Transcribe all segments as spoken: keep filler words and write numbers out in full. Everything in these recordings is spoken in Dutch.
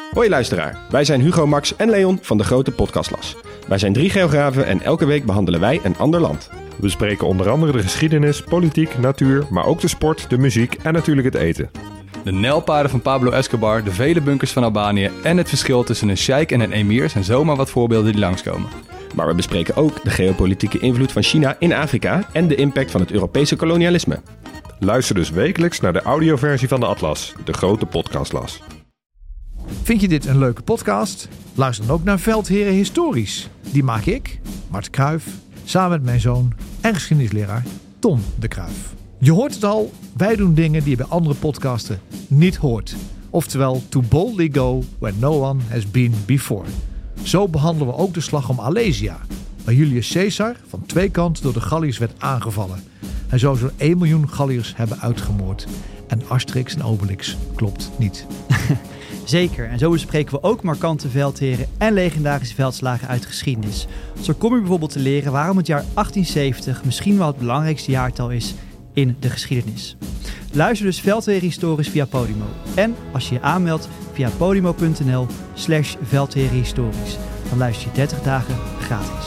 Hoi luisteraar, wij zijn Hugo, Max en Leon van de Grote Podcastlas. Wij zijn drie geografen en elke week behandelen wij een ander land. We bespreken onder andere de geschiedenis, politiek, natuur, maar ook de sport, de muziek en natuurlijk het eten. De nijlpaarden van Pablo Escobar, de vele bunkers van Albanië en het verschil tussen een sheik en een emir zijn zomaar wat voorbeelden die langskomen. Maar we bespreken ook de geopolitieke invloed van China in Afrika en de impact van het Europese kolonialisme. Luister dus wekelijks naar de audioversie van de Atlas, de Grote Podcastlas. Vind je dit een leuke podcast? Luister dan ook naar Veldheren Historisch. Die maak ik, Mart Kruijf, samen met mijn zoon en geschiedenisleraar Tom de Kruijf. Je hoort het al, wij doen dingen die je bij andere podcasten niet hoort. Oftewel, to boldly go where no one has been before. Zo behandelen we ook de slag om Alesia, waar Julius Caesar van twee kanten door de Galliërs werd aangevallen. Hij zou zo'n één miljoen Galliërs hebben uitgemoord. En Asterix en Obelix klopt niet. Zeker, en zo bespreken we ook markante veldheren en legendarische veldslagen uit geschiedenis. Zo kom je bijvoorbeeld te leren waarom het jaar achttienzeventig misschien wel het belangrijkste jaartal is in de geschiedenis. Luister dus Veldheren Historisch via Podimo. En als je je aanmeldt via podimo.nl slash Veldheren Historisch. Dan luister je dertig dagen gratis.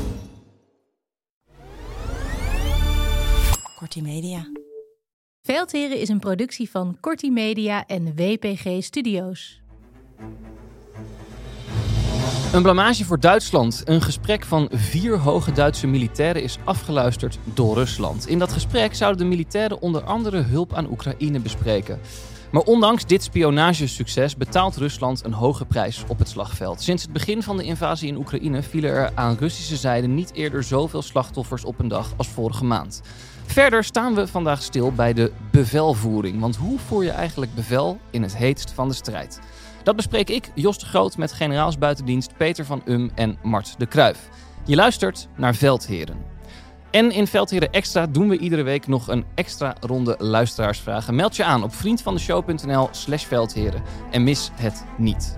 Kortie Media. Veldheren is een productie van Kortie Media en W P G Studio's. Een blamage voor Duitsland. Een gesprek van vier hoge Duitse militairen is afgeluisterd door Rusland. In dat gesprek zouden de militairen onder andere hulp aan Oekraïne bespreken. Maar ondanks dit spionagesucces betaalt Rusland een hoge prijs op het slagveld. Sinds het begin van de invasie in Oekraïne vielen er aan Russische zijde niet eerder zoveel slachtoffers op een dag als vorige maand. Verder staan we vandaag stil bij de bevelvoering. Want hoe voer je eigenlijk bevel in het heetst van de strijd? Dat bespreek ik, Jos de Groot, met generaals buitendienst Peter van Um en Mart de Kruijf. Je luistert naar Veldheren. En in Veldheren Extra doen we iedere week nog een extra ronde luisteraarsvragen. Meld je aan op vriendvandeshow.nl slash veldheren en mis het niet.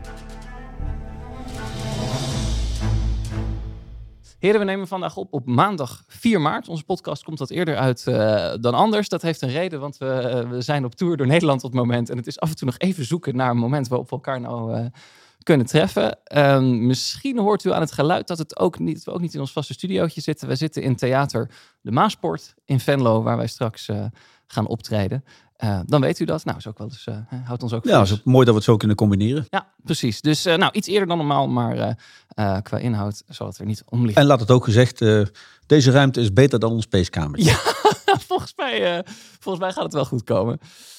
Heren, we nemen vandaag op op maandag vier maart. Onze podcast komt wat eerder uit uh, dan anders. Dat heeft een reden, want we, uh, we zijn op tour door Nederland op het moment. En het is af en toe nog even zoeken naar een moment waarop we elkaar nou uh, kunnen treffen. Uh, misschien hoort u aan het geluid dat, het ook niet, we ook niet in ons vaste studiootje zitten. We zitten in Theater de Maaspoort in Venlo, waar wij straks uh, gaan optreden. Uh, dan weet u dat. Nou, is ook wel eens, uh, houdt ons ook Ja, het is mooi dat we het zo kunnen combineren. Ja, precies. Dus uh, nou, iets eerder dan normaal, maar uh, uh, qua inhoud zal het er niet om liggen. En laat het ook gezegd, uh, deze ruimte is beter dan ons speeskamertje. Ja, volgens mij, uh, volgens mij gaat het wel goed komen.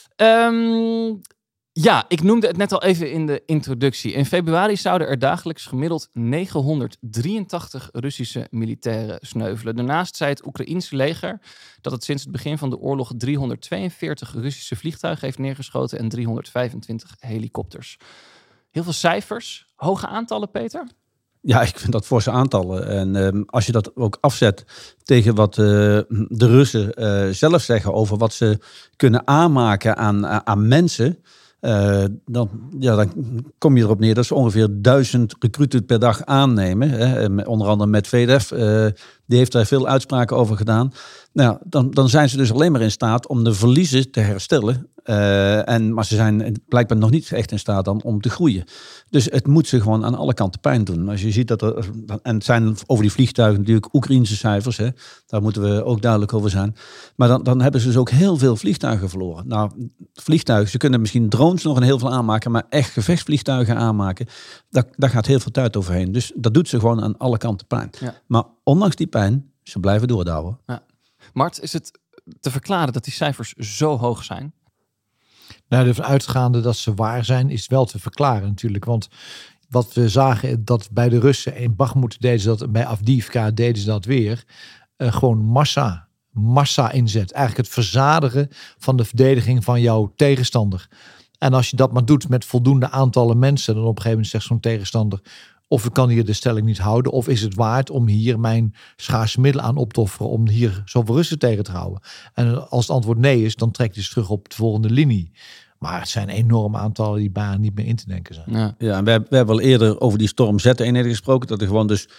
Um, ja, ik noemde het net al even in de introductie. In februari zouden er dagelijks gemiddeld negenhonderddrieëntachtig Russische militairen sneuvelen. Daarnaast zei het Oekraïense leger dat het sinds het begin van de oorlog driehonderdtweeënveertig Russische vliegtuigen heeft neergeschoten en driehonderdvijfentwintig helikopters. Heel veel cijfers, hoge aantallen, Peter? Ja, ik vind dat forse aantallen. En um, als je dat ook afzet tegen wat uh, de Russen uh, zelf zeggen over wat ze kunnen aanmaken aan, uh, aan mensen, Uh, dan, ja, dan kom je erop neer dat ze ongeveer duizend recruten per dag aannemen. Hè. Onder andere Medvedev, uh, die heeft daar veel uitspraken over gedaan. Nou, dan, dan zijn ze dus alleen maar in staat om de verliezen te herstellen. Uh, en, maar ze zijn blijkbaar nog niet echt in staat dan om te groeien. Dus het moet ze gewoon aan alle kanten pijn doen. Als je ziet dat er, en het zijn over die vliegtuigen natuurlijk Oekraïense cijfers. Hè, daar moeten we ook duidelijk over zijn. Maar dan, dan hebben ze dus ook heel veel vliegtuigen verloren. Nou, vliegtuigen, ze kunnen misschien drones nog een heel veel aanmaken. Maar echt gevechtsvliegtuigen aanmaken, daar, daar gaat heel veel tijd overheen. Dus dat doet ze gewoon aan alle kanten pijn. Ja. Maar ondanks die pijn, ze blijven doordouwen. Ja. Mart, is het te verklaren dat die cijfers zo hoog zijn? Nou, ervan uitgaande dat ze waar zijn, is wel te verklaren natuurlijk. Want wat we zagen, dat bij de Russen in Bakhmut deden ze dat, bij Avdiivka deden ze dat weer. Uh, gewoon massa, massa inzet. Eigenlijk het verzadigen van de verdediging van jouw tegenstander. En als je dat maar doet met voldoende aantallen mensen, dan op een gegeven moment zegt zo'n tegenstander, of ik kan hier de stelling niet houden, of is het waard om hier mijn schaarse middelen aan op te offeren om hier zoveel Russen tegen te houden. En als het antwoord nee is, dan trekt hij dus terug op de volgende linie. Maar het zijn enorme aantallen die bijna niet meer in te denken zijn. Ja, ja en we, we hebben al eerder over die Storm Z-eenheden gesproken, dat er gewoon dus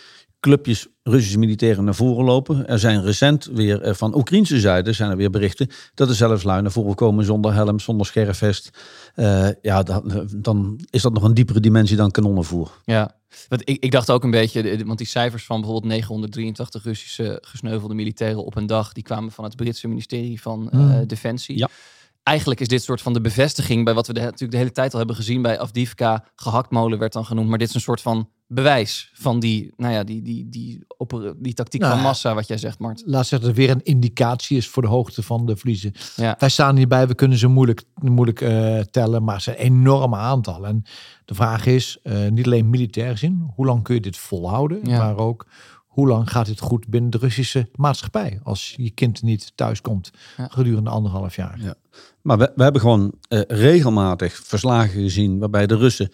clubjes Russische militairen naar voren lopen. Er zijn recent weer uh, van Oekraïnse zijde zijn er weer berichten dat er zelfs lui naar voren komen zonder helm, zonder scherfvest. Uh, ja, dan, dan is dat nog een diepere dimensie dan kanonnenvoer. Ja, want ik, ik dacht ook een beetje, want die cijfers van bijvoorbeeld negenhonderddrieëntachtig Russische gesneuvelde militairen op een dag, die kwamen van het Britse ministerie van uh, mm. Defensie. Ja. Eigenlijk is dit soort van de bevestiging bij wat we de, natuurlijk de hele tijd al hebben gezien bij Avdiivka. Gehaktmolen werd dan genoemd, maar dit is een soort van bewijs van die, nou ja, die, die, die, die, die tactiek nou, van massa, wat jij zegt, Mart. Laat zeggen dat er weer een indicatie is voor de hoogte van de verliezen. Ja. Wij staan hierbij, we kunnen ze moeilijk, moeilijk uh, tellen, maar het zijn enorme aantallen. En de vraag is, uh, niet alleen militair gezien, hoe lang kun je dit volhouden, ja. maar ook hoe lang gaat dit goed binnen de Russische maatschappij als je kind niet thuis komt ja. gedurende anderhalf jaar. Ja. Maar we, we hebben gewoon uh, regelmatig verslagen gezien waarbij de Russen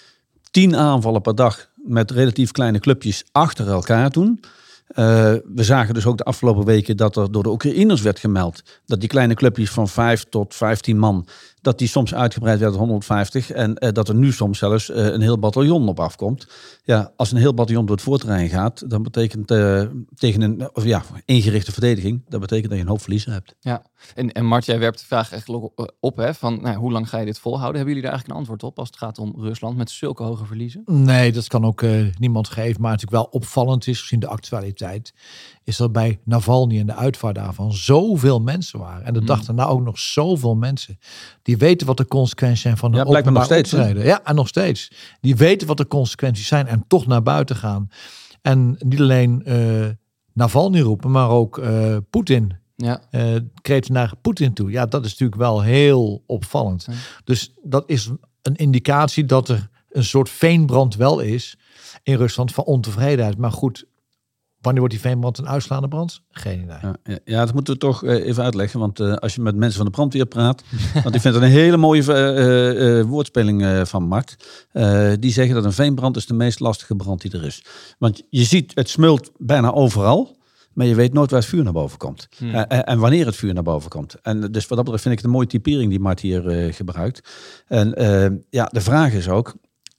tien aanvallen per dag met relatief kleine clubjes achter elkaar doen. Uh, we zagen dus ook de afgelopen weken dat er door de Oekraïners werd gemeld dat die kleine clubjes van vijf tot vijftien man, dat die soms uitgebreid werden tot honderdvijftig en uh, dat er nu soms zelfs uh, een heel bataljon op afkomt. Ja, als een heel bataljon door het voorterrein gaat, dan betekent uh, tegen een of ja, ingerichte verdediging, dat betekent dat je een hoop verliezen hebt. Ja, en, en Mart, jij werpt de vraag eigenlijk op, op hè, van nou, hoe lang ga je dit volhouden? Hebben jullie daar eigenlijk een antwoord op als het gaat om Rusland met zulke hoge verliezen? Nee, dat kan ook uh, niemand geven, maar natuurlijk wel opvallend is gezien de actualiteit, is dat bij Navalny en de uitvaart daarvan zoveel mensen waren. En de dag daarna ook nog zoveel mensen. Die weten wat de consequenties zijn van een ja, openbaar steeds, optreden. Ja, en nog steeds. Die weten wat de consequenties zijn en toch naar buiten gaan. En niet alleen uh, Navalny roepen, maar ook uh, Poetin. Ja. Uh, kreten naar Poetin toe. Ja, dat is natuurlijk wel heel opvallend. Ja. Dus dat is een indicatie dat er een soort veenbrand wel is in Rusland van ontevredenheid. Maar goed, wanneer wordt die veenbrand een uitslaande brand? Geen idee. Ja, ja, ja, dat moeten we toch uh, even uitleggen. Want uh, als je met mensen van de brandweer praat, want ik vind het een hele mooie uh, uh, woordspeling uh, van Mart. Uh, die zeggen dat een veenbrand is de meest lastige brand die er is. Want je ziet, het smult bijna overal, maar je weet nooit waar het vuur naar boven komt. Hmm. Uh, en wanneer het vuur naar boven komt. En dus wat dat betreft vind ik het een mooie typering die Mart hier uh, gebruikt. En uh, ja, de vraag is ook,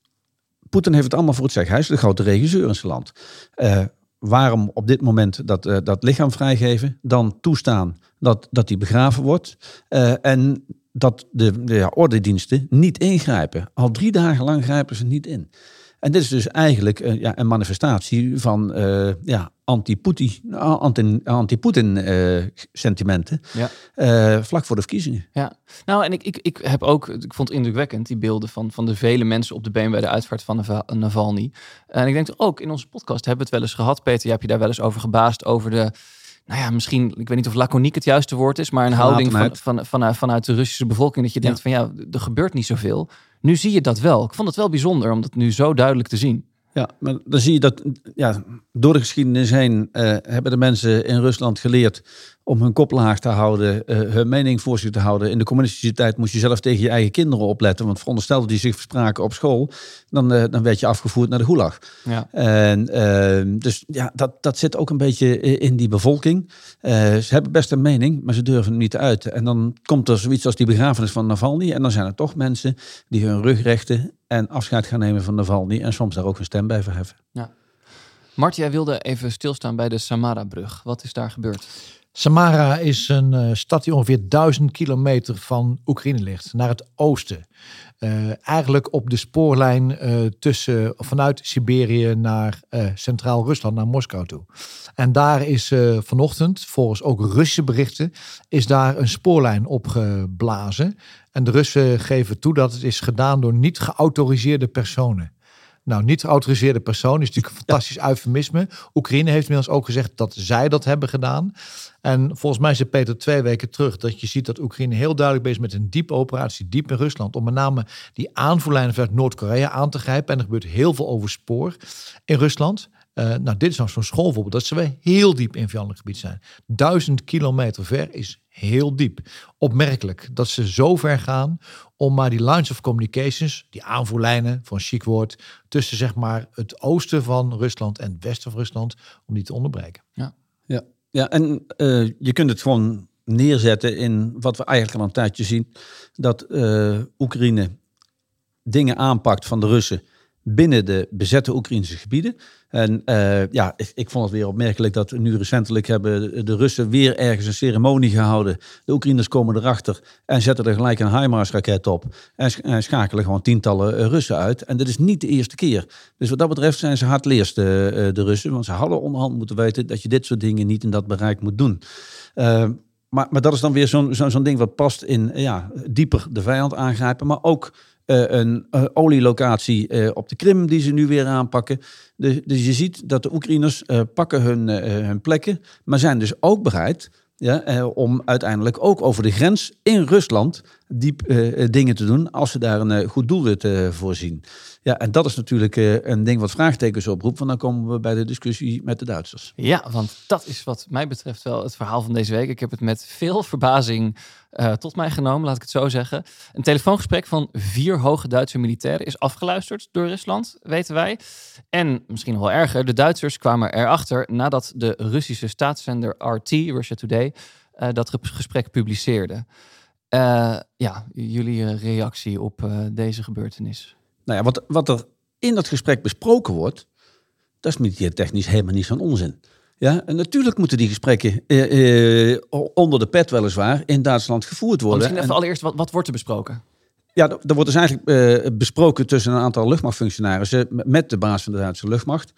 Poetin heeft het allemaal voor het zeggen. Hij is de grote regisseur in zijn land. Uh, Waarom op dit moment dat, uh, dat lichaam vrijgeven, dan toestaan dat, dat die begraven wordt uh, en dat de, de ja, ordendiensten niet ingrijpen. Al drie dagen lang grijpen ze niet in. En dit is dus eigenlijk uh, ja, een manifestatie van uh, ja, anti-Poetin, anti, anti-Poetin uh, sentimenten ja. uh, vlak voor de verkiezingen. Ja, nou en ik, ik, ik heb ook, ik vond het indrukwekkend die beelden van, van de vele mensen op de been bij de uitvaart van Navalny. En ik denk ook in onze podcast hebben we het wel eens gehad, Peter, jij hebt je daar wel eens over gebaasd over de, nou ja, misschien, ik weet niet of laconiek het juiste woord is, maar een houding van, van, van, vanuit de Russische bevolking dat je denkt ja. van ja, er gebeurt niet zoveel. Nu zie je dat wel. Ik vond het wel bijzonder om dat nu zo duidelijk te zien. Ja, maar dan zie je dat ja, door de geschiedenis heen uh, hebben de mensen in Rusland geleerd om hun kop laag te houden, uh, hun mening voor zich te houden. In de communistische tijd moest je zelf tegen je eigen kinderen opletten, want veronderstel dat die zich verspraken op school, dan, uh, dan werd je afgevoerd naar de gulag. Ja. En, uh, dus ja, dat, dat zit ook een beetje in die bevolking. Uh, ze hebben best een mening, maar ze durven het niet uit. En dan komt er zoiets als die begrafenis van Navalny en dan zijn er toch mensen die hun rug rechten en afscheid gaan nemen van Navalny en soms daar ook hun stem bij verheffen. Ja. Mart, jij wilde even stilstaan bij de Samara-brug. Wat is daar gebeurd? Samara is een uh, stad die ongeveer duizend kilometer van Oekraïne ligt, naar het oosten. Uh, eigenlijk op de spoorlijn uh, tussen, vanuit Siberië naar uh, Centraal Rusland, naar Moskou toe. En daar is uh, vanochtend, volgens ook Russische berichten, is daar een spoorlijn opgeblazen. En de Russen geven toe dat het is gedaan door niet geautoriseerde personen. Nou, niet geautoriseerde persoon is natuurlijk een fantastisch ja. eufemisme. Oekraïne heeft inmiddels ook gezegd dat zij dat hebben gedaan. En volgens mij zei Peter twee weken terug dat je ziet dat Oekraïne heel duidelijk bezig is met een diepe operatie, diep in Rusland, om met name die aanvoerlijnen vanuit Noord-Korea aan te grijpen. En er gebeurt heel veel over spoor in Rusland. Uh, nou, dit is nou zo'n schoolvoorbeeld dat ze weer heel diep in vijandelijk gebied zijn. Duizend kilometer ver is heel diep. Opmerkelijk dat ze zo ver gaan om maar die lines of communications, die aanvoerlijnen van chic woord, tussen zeg maar het oosten van Rusland en het westen van Rusland, om die te onderbreken. Ja, ja, ja en uh, je kunt het gewoon neerzetten in wat we eigenlijk al een tijdje zien, dat uh, Oekraïne dingen aanpakt van de Russen binnen de bezette Oekraïnse gebieden. En uh, ja, ik, ik vond het weer opmerkelijk dat nu recentelijk hebben de Russen weer ergens een ceremonie gehouden. De Oekraïners komen erachter en zetten er gelijk een HIMARS-raket op. En, sch- en schakelen gewoon tientallen uh, Russen uit. En dit is niet de eerste keer. Dus wat dat betreft zijn ze hardleers, de, uh, de Russen. Want ze hadden onderhand moeten weten dat je dit soort dingen niet in dat bereik moet doen. Uh, maar, maar dat is dan weer zo'n, zo, zo'n ding wat past in uh, ja, dieper de vijand aangrijpen. Maar ook Uh, een uh, olielocatie uh, op de Krim die ze nu weer aanpakken. Dus, dus je ziet dat de Oekraïners uh, pakken hun, uh, hun plekken, maar zijn dus ook bereid ja, uh, om uiteindelijk ook over de grens in Rusland diep uh, dingen te doen als ze daar een uh, goed doelwit uh, voor zien. Ja, en dat is natuurlijk uh, een ding wat vraagtekens oproept, want dan komen we bij de discussie met de Duitsers. Ja, want dat is wat mij betreft wel het verhaal van deze week. Ik heb het met veel verbazing uh, tot mij genomen, laat ik het zo zeggen. Een telefoongesprek van vier hoge Duitse militairen is afgeluisterd door Rusland, weten wij. En misschien nog wel erger, de Duitsers kwamen erachter nadat de Russische staatszender R T, Russia Today, uh, dat gesprek publiceerde. Uh, ja, jullie uh, reactie op uh, deze gebeurtenis? Nou ja, wat, wat er in dat gesprek besproken wordt, dat is militair technisch helemaal niet zo'n onzin. Ja, en natuurlijk moeten die gesprekken eh, eh, onder de pet weliswaar in Duitsland gevoerd worden. Misschien even en, allereerst, wat, wat wordt er besproken? Ja, er wordt dus eigenlijk uh, besproken tussen een aantal luchtmachtfunctionarissen met de baas van de Duitse luchtmacht.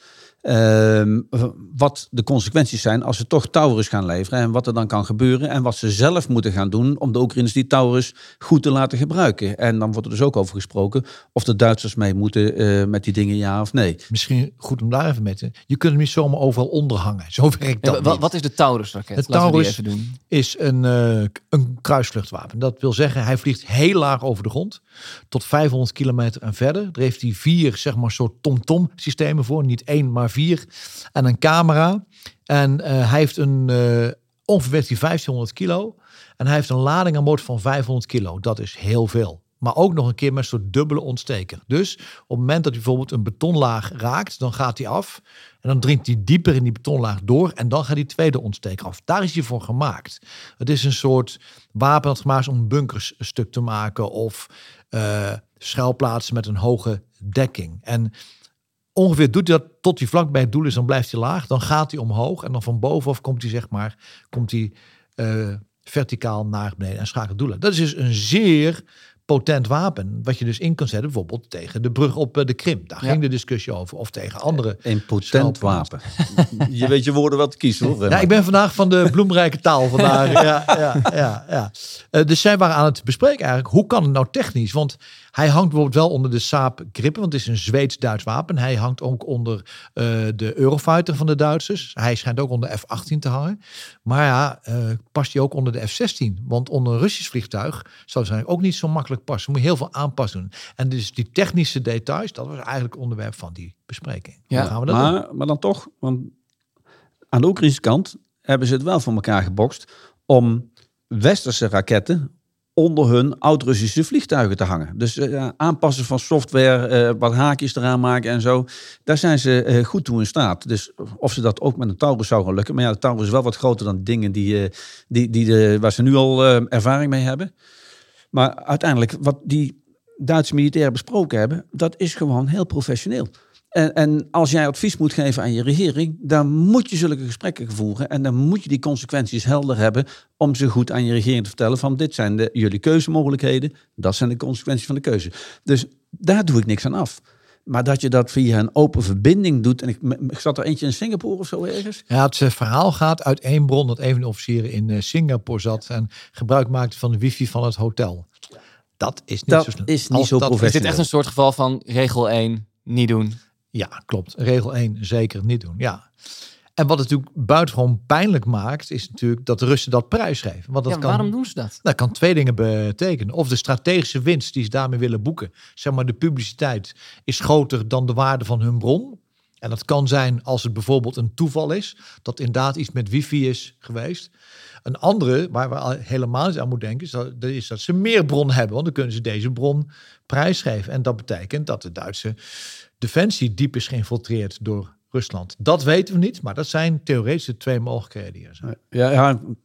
Uh, wat de consequenties zijn als ze toch Taurus gaan leveren en wat er dan kan gebeuren en wat ze zelf moeten gaan doen om de Oekraïners die Taurus goed te laten gebruiken. En dan wordt er dus ook over gesproken of de Duitsers mee moeten uh, met die dingen, ja of nee. Misschien goed om daar even met te. Je kunt hem niet zomaar overal onderhangen. Zo werkt dat ja, wat, niet. Wat is de Taurus-raket? Het Laten Taurus we die even doen. is een, uh, een kruisvluchtwapen. Dat wil zeggen, hij vliegt heel laag over de grond. Tot vijfhonderd kilometer en verder. Daar heeft hij vier, zeg maar, soort tom-tom systemen voor. Niet één, maar vier. En een camera. En uh, hij heeft een, uh, ongeveer weegt hij vijftienhonderd kilo. En hij heeft een lading aan boord van vijfhonderd kilo. Dat is heel veel. Maar ook nog een keer met een soort dubbele ontsteker. Dus op het moment dat hij bijvoorbeeld een betonlaag raakt, dan gaat hij af. En dan dringt hij dieper in die betonlaag door. En dan gaat die tweede ontsteker af. Daar is hij voor gemaakt. Het is een soort wapen dat gemaakt is om bunkers stuk te maken. Of uh, schuilplaatsen met een hoge dekking. En ongeveer doet hij dat tot hij vlak bij het doel is. Dan blijft hij laag. Dan gaat hij omhoog. En dan van bovenaf komt hij, zeg maar, komt hij uh, verticaal naar beneden en schakelt doelen. Dat is dus een zeer potent wapen, wat je dus in kan zetten, bijvoorbeeld tegen de brug op de Krim. Daar ja. ging de discussie over. Of tegen andere. Een potent wapen. Je weet je woorden wat te kiezen, hoor. Ja, ik ben vandaag van de bloemrijke taal vandaag. Ja, ja, ja, ja. Uh, dus zij waren aan het bespreken eigenlijk, hoe kan het nou technisch? Want hij hangt bijvoorbeeld wel onder de Saab Gripen, want het is een Zweeds-Duits wapen. Hij hangt ook onder uh, de Eurofighter van de Duitsers. Hij schijnt ook onder F achttien te hangen. Maar ja, uh, past hij ook onder de F zestien? Want onder een Russisch vliegtuig zou het ook niet zo makkelijk passen. Moet je heel veel aanpassen doen. En dus die technische details, dat was eigenlijk het onderwerp van die bespreking. Ja, gaan we dat maar, doen? maar dan toch, want aan de Oekraïnse kant hebben ze het wel voor elkaar gebokst om westerse raketten onder hun oud-Russische vliegtuigen te hangen. Dus uh, aanpassen van software, uh, wat haakjes eraan maken en zo. Daar zijn ze uh, goed toe in staat. Dus of ze dat ook met een Taurus zou gaan lukken. Maar ja, de Taurus is wel wat groter dan dingen die, uh, die, die de, waar ze nu al uh, ervaring mee hebben. Maar uiteindelijk, wat die Duitse militairen besproken hebben, dat is gewoon heel professioneel. En, en als jij advies moet geven aan je regering, dan moet je zulke gesprekken voeren. En dan moet je die consequenties helder hebben om ze goed aan je regering te vertellen van dit zijn de, jullie keuzemogelijkheden. Dat zijn de consequenties van de keuze. Dus daar doe ik niks aan af. Maar dat je dat via een open verbinding doet. En ik, ik zat er eentje in Singapore of zo ergens. Ja, het verhaal gaat uit één bron dat een van de officieren in Singapore zat en gebruik maakte van de wifi van het hotel. Dat is niet dat zo snel. Is niet zo professioneel. Is dit echt een soort geval van regel één, niet doen? Ja, klopt. Regel één, zeker niet doen. Ja. En wat het natuurlijk buitengewoon pijnlijk maakt, is natuurlijk dat de Russen dat prijsgeven. Want dat ja, kan, waarom doen ze dat? Dat kan twee dingen betekenen. Of de strategische winst die ze daarmee willen boeken. Zeg maar, de publiciteit is groter dan de waarde van hun bron. En dat kan zijn als het bijvoorbeeld een toeval is, dat inderdaad iets met wifi is geweest. Een andere, waar we helemaal niet aan moeten denken, is dat, is dat ze meer bron hebben. Want dan kunnen ze deze bron prijsgeven. En dat betekent dat de Duitse defensie diep is geïnfiltreerd door Rusland. Dat weten we niet, maar dat zijn theoretisch de twee mogelijkheden. Ja, ja,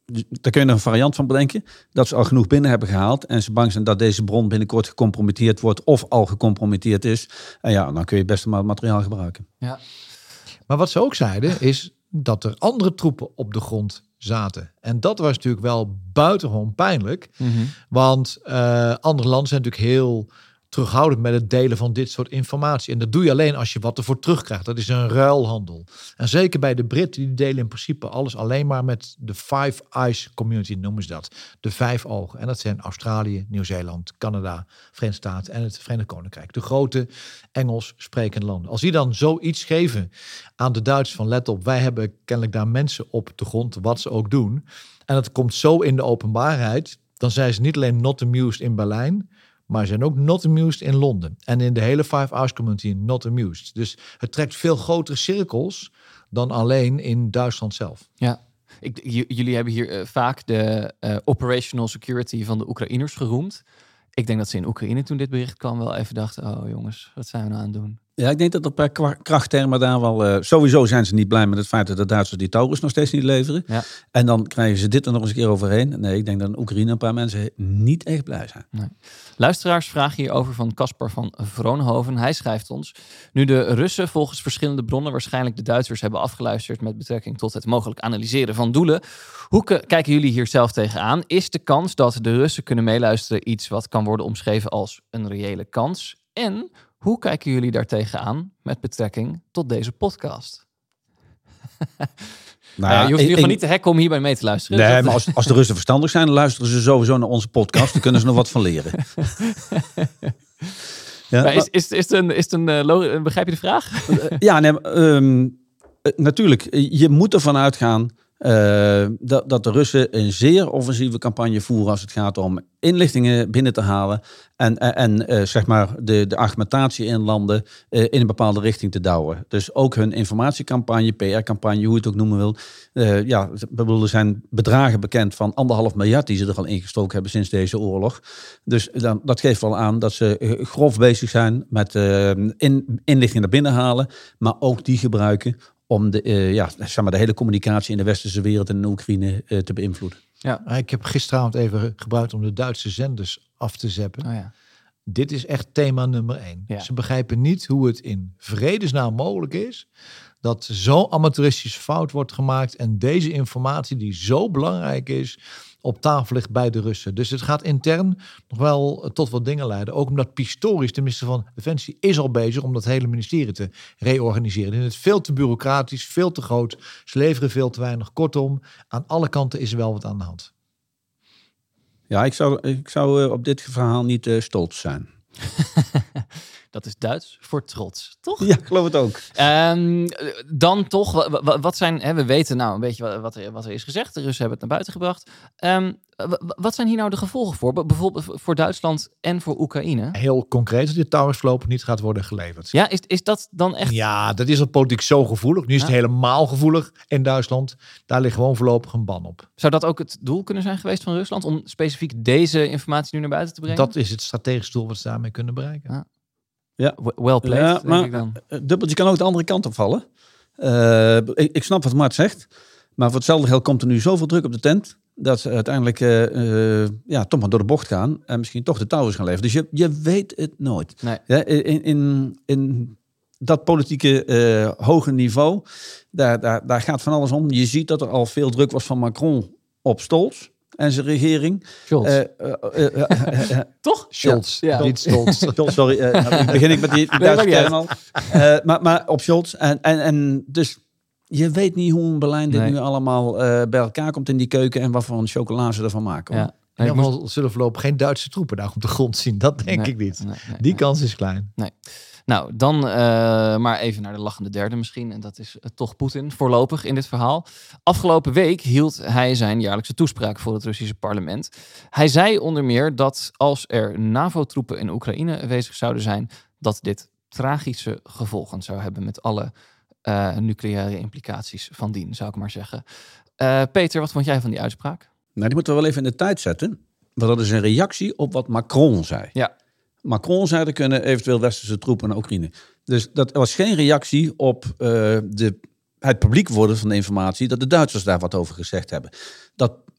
daar kun je een variant van bedenken. Dat ze al genoeg binnen hebben gehaald. En ze bang zijn dat deze bron binnenkort gecompromitteerd wordt. Of al gecompromitteerd is. En ja, dan kun je best maar materiaal gebruiken. Ja. Maar wat ze ook zeiden is dat er andere troepen op de grond zaten. En dat was natuurlijk wel buitengewoon pijnlijk. Mm-hmm. Want uh, andere landen zijn natuurlijk heel terughoudend met het delen van dit soort informatie. En dat doe je alleen als je wat ervoor terugkrijgt. Dat is een ruilhandel. En zeker bij de Britten, die delen in principe alles alleen maar met de Five Eyes Community, noemen ze dat. De vijf ogen. En dat zijn Australië, Nieuw-Zeeland, Canada, Verenigde Staten en het Verenigd Koninkrijk. De grote Engels sprekende landen. Als die dan zoiets geven aan de Duitsers van let op, wij hebben kennelijk daar mensen op de grond, wat ze ook doen. En het komt zo in de openbaarheid, dan zijn ze niet alleen not amused in Berlijn, maar ze zijn ook not amused in Londen. En in de hele Five Eyes Community not amused. Dus het trekt veel grotere cirkels dan alleen in Duitsland zelf. Ja. Ik, j- jullie hebben hier uh, vaak de uh, operational security van de Oekraïners geroemd. Ik denk dat ze in Oekraïne toen dit bericht kwam wel even dachten, oh jongens, wat zijn we nou aan het doen? Ja, ik denk dat er per kwa- krachttermen daar wel... Uh, sowieso zijn ze niet blij met het feit dat de Duitsers die Taurus nog steeds niet leveren. Ja. En dan krijgen ze dit er nog eens een keer overheen. Nee, ik denk dat in Oekraïne een paar mensen niet echt blij zijn. Nee. Luisteraars vragen hierover van Caspar van Vroonhoven. Hij schrijft ons: nu de Russen volgens verschillende bronnen waarschijnlijk de Duitsers hebben afgeluisterd met betrekking tot het mogelijk analyseren van doelen, hoe k- kijken jullie hier zelf tegenaan? Is de kans dat de Russen kunnen meeluisteren iets wat kan worden omschreven als een reële kans? En hoe kijken jullie daar tegenaan met betrekking tot deze podcast? Nou, ja, je hoeft ik- nu gewoon ik- niet te hacken om hierbij mee te luisteren. Nee, Dus dat- maar als, als de Russen verstandig zijn, dan luisteren ze sowieso naar onze podcast. Dan kunnen ze nog wat van leren. Ja, maar is, is, is het een, is het een uh, lo- begrijp je de vraag? Uh, ja, nee, um, uh, natuurlijk. Je moet ervan uitgaan uh, dat, dat de Russen een zeer offensieve campagne voeren als het gaat om inlichtingen binnen te halen en, en uh, zeg maar de, de argumentatie in landen uh, in een bepaalde richting te douwen. Dus ook hun informatiecampagne, P R-campagne, hoe je het ook noemen wil. Uh, ja, er zijn bedragen bekend van anderhalf miljard die ze er al ingestoken hebben sinds deze oorlog. Dus dan, dat geeft wel aan dat ze uh, grof bezig zijn met uh, in, inlichtingen naar binnen halen, maar ook die gebruiken om de, uh, ja, zeg maar de hele communicatie in de westerse wereld en in Oekraïne uh, te beïnvloeden. Ja. Ik heb gisteravond even gebruikt om de Duitse zenders af te zeppen. Oh ja. Dit is echt thema nummer één. Ja. Ze begrijpen niet hoe het in vredesnaam mogelijk is dat zo'n amateuristische fout wordt gemaakt en deze informatie die zo belangrijk is op tafel ligt bij de Russen. Dus het gaat intern nog wel tot wat dingen leiden. Ook omdat Pistorius, de minister van Defensie, is al bezig om dat hele ministerie te reorganiseren. En het is veel te bureaucratisch, veel te groot. Ze leveren veel te weinig. Kortom, aan alle kanten is er wel wat aan de hand. Ja, ik zou, ik zou uh, op dit verhaal niet uh, stolz zijn. Dat is Duits voor trots, toch? Ja, ik geloof het ook. Um, dan toch, wat, wat zijn, hè, we weten nou een beetje wat er, wat er is gezegd. De Russen hebben het naar buiten gebracht. Um, wat zijn hier nou de gevolgen voor? Bijvoorbeeld voor Duitsland en voor Oekraïne? Heel concreet dat dit Taurus voorlopig niet gaat worden geleverd. Ja, is, is dat dan echt... Ja, dat is al politiek zo gevoelig. Nu is het Ja. helemaal gevoelig in Duitsland. Daar ligt gewoon voorlopig een ban op. Zou dat ook het doel kunnen zijn geweest van Rusland? Om specifiek deze informatie nu naar buiten te brengen? Dat is het strategisch doel wat ze daarmee kunnen bereiken. Ja. Ja. Well played, Ja, denk maar ik dan. dubbeltje kan ook de andere kant opvallen. Uh, ik, ik snap wat Mart zegt. Maar voor hetzelfde geld komt er nu zoveel druk op de tent dat ze uiteindelijk uh, uh, ja, toch maar door de bocht gaan en misschien toch de touwers gaan leveren. Dus je, je weet het nooit. Nee. Ja, in, in, in dat politieke uh, hoge niveau, daar, daar, daar gaat van alles om. Je ziet dat er al veel druk was van Macron op Stolz en zijn regering. Scholz. Uh, uh, uh, uh, uh, Toch? Scholz, Ja. niet Stolz. Scholz, sorry, uh, nou, begin ik met die, die Nee, Duitse maakt niet term al. Uh, maar, maar op Scholz. En, en, en dus je weet niet hoe een Berlijn dit Nee. nu allemaal uh, bij elkaar komt in die keuken en wat voor een chocola ze ervan maken. hoor. Ja. In Nee, ieder ik geval zullen voorlopig geen Duitse troepen daar op de grond zien. Dat denk Nee, ik niet. nee, nee, Die nee. kans is klein. Nou, dan uh, maar even naar de lachende derde misschien. En dat is uh, toch Poetin, voorlopig in dit verhaal. Afgelopen week hield hij zijn jaarlijkse toespraak voor het Russische parlement. Hij zei onder meer dat als er NAVO-troepen in Oekraïne aanwezig zouden zijn, dat dit tragische gevolgen zou hebben met alle uh, nucleaire implicaties van dien, zou ik maar zeggen. Uh, Peter, wat vond jij van die uitspraak? Nou, die moeten we wel even in de tijd zetten. Want dat is een reactie op wat Macron zei. Ja. Macron zei er kunnen eventueel westerse troepen naar Oekraïne. Dus dat was geen reactie op uh, de, het publiek worden van de informatie dat de Duitsers daar wat over gezegd hebben. Dat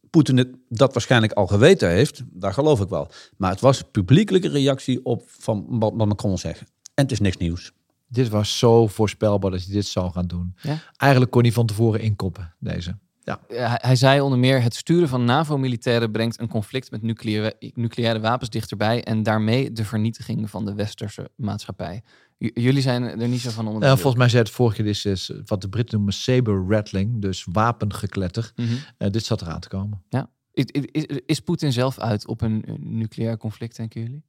Poetin het, dat waarschijnlijk al geweten heeft, dat geloof ik wel. Maar het was publiekelijke reactie op van wat Macron zegt. En het is niks nieuws. Dit was zo voorspelbaar dat hij dit zou gaan doen. Ja? Eigenlijk kon hij van tevoren inkoppen, deze. Ja. Hij, hij zei onder meer, het sturen van NAVO-militairen brengt een conflict met nucleaire, nucleaire wapens dichterbij en daarmee de vernietiging van de westerse maatschappij. J- jullie zijn er niet zo van onder de Uh, indruk. volgens mij zei het vorige keer, dit is wat de Britten noemen saber rattling, dus wapengekletter. Mm-hmm. Uh, dit zat eraan te komen. Ja. Is, is, is Poetin zelf uit op een, een nucleair conflict, denken jullie?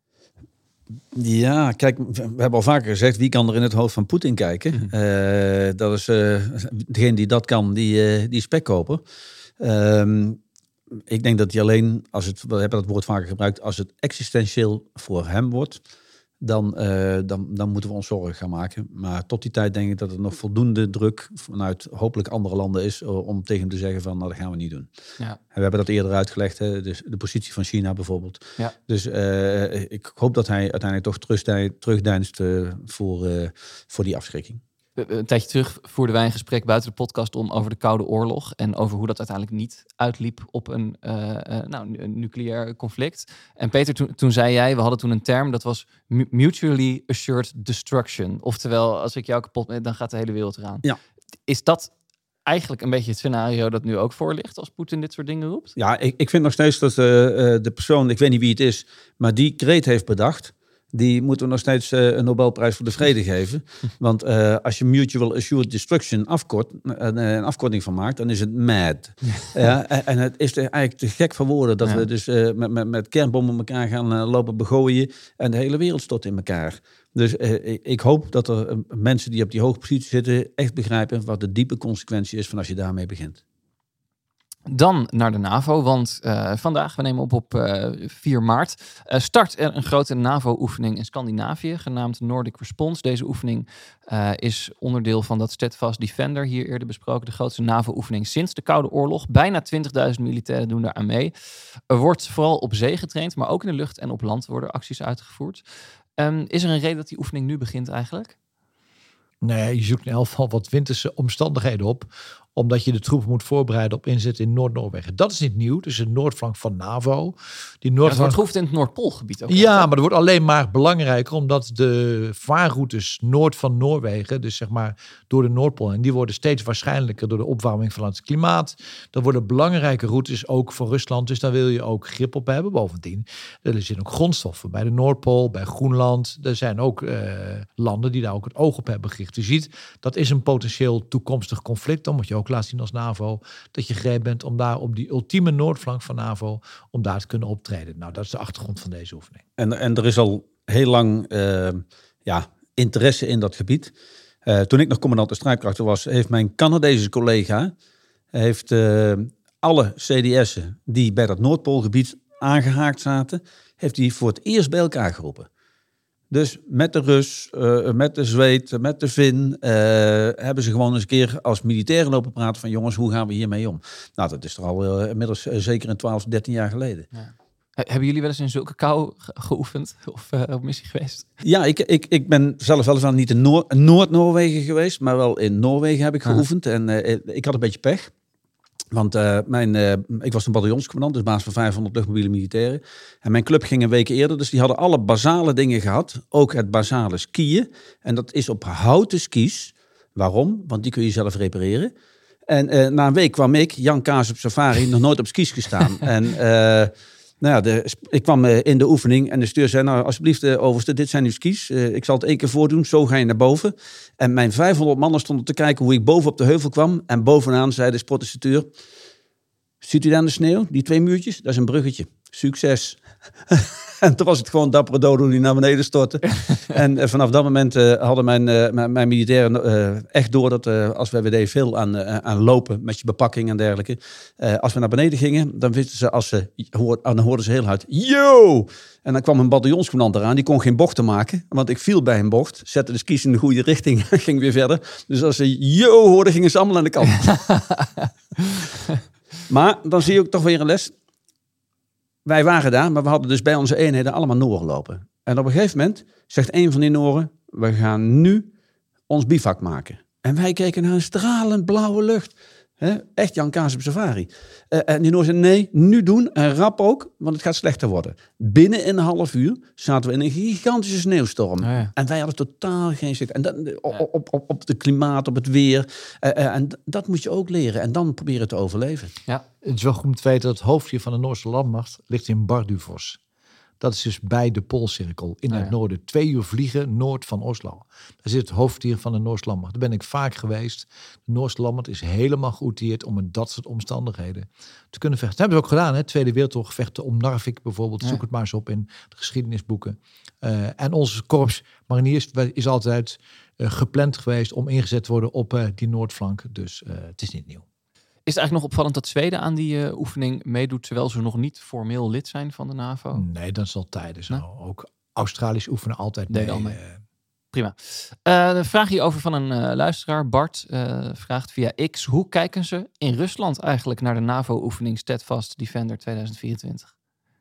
Ja, kijk, we hebben al vaker gezegd, wie kan er in het hoofd van Poetin kijken? Mm-hmm. Uh, dat is uh, degene die dat kan, die, uh, die spek kopen. Uh, ik denk dat hij alleen, als het, we hebben dat woord vaker gebruikt, als het existentieel voor hem wordt, dan, uh, dan, dan moeten we ons zorgen gaan maken. Maar tot die tijd denk ik dat er nog voldoende druk vanuit hopelijk andere landen is om tegen hem te zeggen van, nou, dat gaan we niet doen. Ja. En we hebben dat eerder uitgelegd, hè? Dus de positie van China bijvoorbeeld. Ja. Dus uh, ik hoop dat hij uiteindelijk toch terugdeinst, terugdeinst uh, voor, uh, voor die afschrikking. Een tijdje terug voerden wij een gesprek buiten de podcast om over de Koude Oorlog en over hoe dat uiteindelijk niet uitliep op een, uh, uh, nou, een nucleair conflict. En Peter, toen, toen zei jij, we hadden toen een term, dat was mutually assured destruction. Oftewel, als ik jou kapot ben, dan gaat de hele wereld eraan. Ja. Is dat eigenlijk een beetje het scenario dat nu ook voor ligt als Poetin dit soort dingen roept? Ja, ik, ik vind nog steeds dat uh, de persoon, ik weet niet wie het is, maar die kreet heeft bedacht, die moeten we nog steeds uh, een Nobelprijs voor de vrede geven. Want uh, als je mutual assured destruction afkort, uh, een afkorting van maakt, dan is het mad. Ja, en, en het is eigenlijk te gek van woorden dat ja. we dus uh, met, met, met kernbommen elkaar gaan uh, lopen begooien en de hele wereld stort in elkaar. Dus uh, ik, ik hoop dat er uh, mensen die op die hoge positie zitten echt begrijpen wat de diepe consequentie is van als je daarmee begint. Dan naar de NAVO, want uh, vandaag, we nemen op op uh, vier maart, uh, start er een grote NAVO-oefening in Scandinavië, genaamd Nordic Response. Deze oefening uh, is onderdeel van dat Steadfast Defender, hier eerder besproken, de grootste NAVO-oefening sinds de Koude Oorlog. Bijna twintigduizend militairen doen daar aan mee. Er wordt vooral op zee getraind, maar ook in de lucht en op land worden acties uitgevoerd. Um, is er een reden dat die oefening nu begint eigenlijk? Nee, je zoekt in elk geval wat winterse omstandigheden op, omdat je de troepen moet voorbereiden op inzet in Noord-Noorwegen. Dat is niet nieuw, dus de noordflank van NAVO. Die noordflank... Ja, het wordt geoefend in het Noordpoolgebied ook. Ja, maar dat wordt alleen maar belangrijker, omdat de vaarroutes noord van Noorwegen, dus zeg maar door de Noordpool, en die worden steeds waarschijnlijker door de opwarming van het klimaat. Dat worden belangrijke routes ook voor Rusland, dus daar wil je ook grip op hebben. Bovendien, er zitten ook grondstoffen bij de Noordpool, bij Groenland. Er zijn ook uh, landen die daar ook het oog op hebben gericht. Je ziet, dat is een potentieel toekomstig conflict. Dan moet je ook laten zien als NAVO dat je gereed bent om daar op die ultieme noordflank van NAVO, om daar te kunnen optreden. Nou, dat is de achtergrond van deze oefening. En, en er is al heel lang uh, ja, interesse in dat gebied. Uh, toen ik nog commandant de strijdkrachten was, heeft mijn Canadese collega heeft, uh, alle C D S'en die bij dat Noordpoolgebied aangehaakt zaten, heeft hij voor het eerst bij elkaar geroepen. Dus met de Rus, uh, met de Zweed, met de Fin, uh, hebben ze gewoon eens een keer als militairen lopen praten van jongens, hoe gaan we hiermee om? Nou, dat is er al uh, inmiddels uh, zeker een twaalf, dertien jaar geleden. Ja. Hebben jullie wel eens in zulke kou ge- geoefend of uh, op missie geweest? Ja, ik, ik, ik ben zelf weliswaar niet in Noord- Noord-Noorwegen geweest, maar wel in Noorwegen heb ik geoefend. Ah. En uh, ik had een beetje pech. Want uh, mijn, uh, ik was een bataljonscommandant, dus baas van vijfhonderd luchtmobiele militairen. En mijn club ging een week eerder, dus die hadden alle basale dingen gehad. Ook het basale skiën. En dat is op houten skis. Waarom? Want die kun je zelf repareren. En uh, na een week kwam ik, Jan Kaas op safari, nog nooit op skis gestaan. En uh, nou ja, de, ik kwam uh, in de oefening en de stuur zei, nou alsjeblieft uh, overste, dit zijn uw skis. Uh, ik zal het één keer voordoen, zo ga je naar boven. En mijn vijfhonderd mannen stonden te kijken hoe ik boven op de heuvel kwam. En bovenaan zei de sportinstructeur, ziet u daar de sneeuw, die twee muurtjes? Dat is een bruggetje. Succes. En toen was het gewoon dappere dodo die naar beneden stortte. En uh, vanaf dat moment uh, hadden mijn, uh, mijn, mijn militairen uh, echt door dat uh, als we W D veel aan, uh, aan lopen met je bepakking en dergelijke. Uh, als we naar beneden gingen, dan wisten ze als ze hoor, dan hoorden ze heel hard yo! En dan kwam een bataljonscommandant eraan, die kon geen bochten maken, want ik viel bij een bocht, zette de skis in de goede richting en ging weer verder. Dus als ze yo hoorden, gingen ze allemaal aan de kant. Maar dan zie je ook toch weer een les. Wij waren daar, maar we hadden dus bij onze eenheden allemaal Nooren lopen. En op een gegeven moment zegt een van die Nooren, we gaan nu ons bivak maken. En wij keken naar een stralend blauwe lucht. He, echt Jan Kaas op safari. Uh, en die Noor zei, nee, nu doen en rap ook, want het gaat slechter worden. Binnen een half uur zaten we in een gigantische sneeuwstorm. Oh ja. En wij hadden totaal geen zicht. En dat, op, op, op, op het klimaat, op het weer. Uh, uh, en d- dat moet je ook leren. En dan proberen te overleven. Ja. Het is wel goed om te weten dat het hoofdje van de Noorse landmacht ligt in Bardufoss. Dat is dus bij de Poolcirkel in Oh, het ja. noorden. Twee uur vliegen noord van Oslo. Daar zit het hoofdkwartier van de Noorse landmacht. Daar ben ik vaak geweest. De Noorse landmacht is helemaal geoutilleerd om in dat soort omstandigheden te kunnen vechten. Dat hebben ze ook gedaan. Hè? Tweede Wereldoorlog gevechten om Narvik bijvoorbeeld. Ja. Zoek het maar eens op in de geschiedenisboeken. Uh, en onze korps mariniers is altijd uh, gepland geweest om ingezet te worden op uh, die noordflank. Dus uh, het is niet nieuw. Is het eigenlijk nog opvallend dat Zweden aan die uh, oefening meedoet, terwijl ze nog niet formeel lid zijn van de NAVO? Nee, dat is al tijden zo. Nee? Ook Australisch oefenen altijd Deden mee. al mee. Uh, Prima. Uh, een vraag hierover van een uh, luisteraar. Bart uh, vraagt via X. Hoe kijken ze in Rusland eigenlijk naar de NAVO-oefening Steadfast Defender tweeduizend vierentwintig?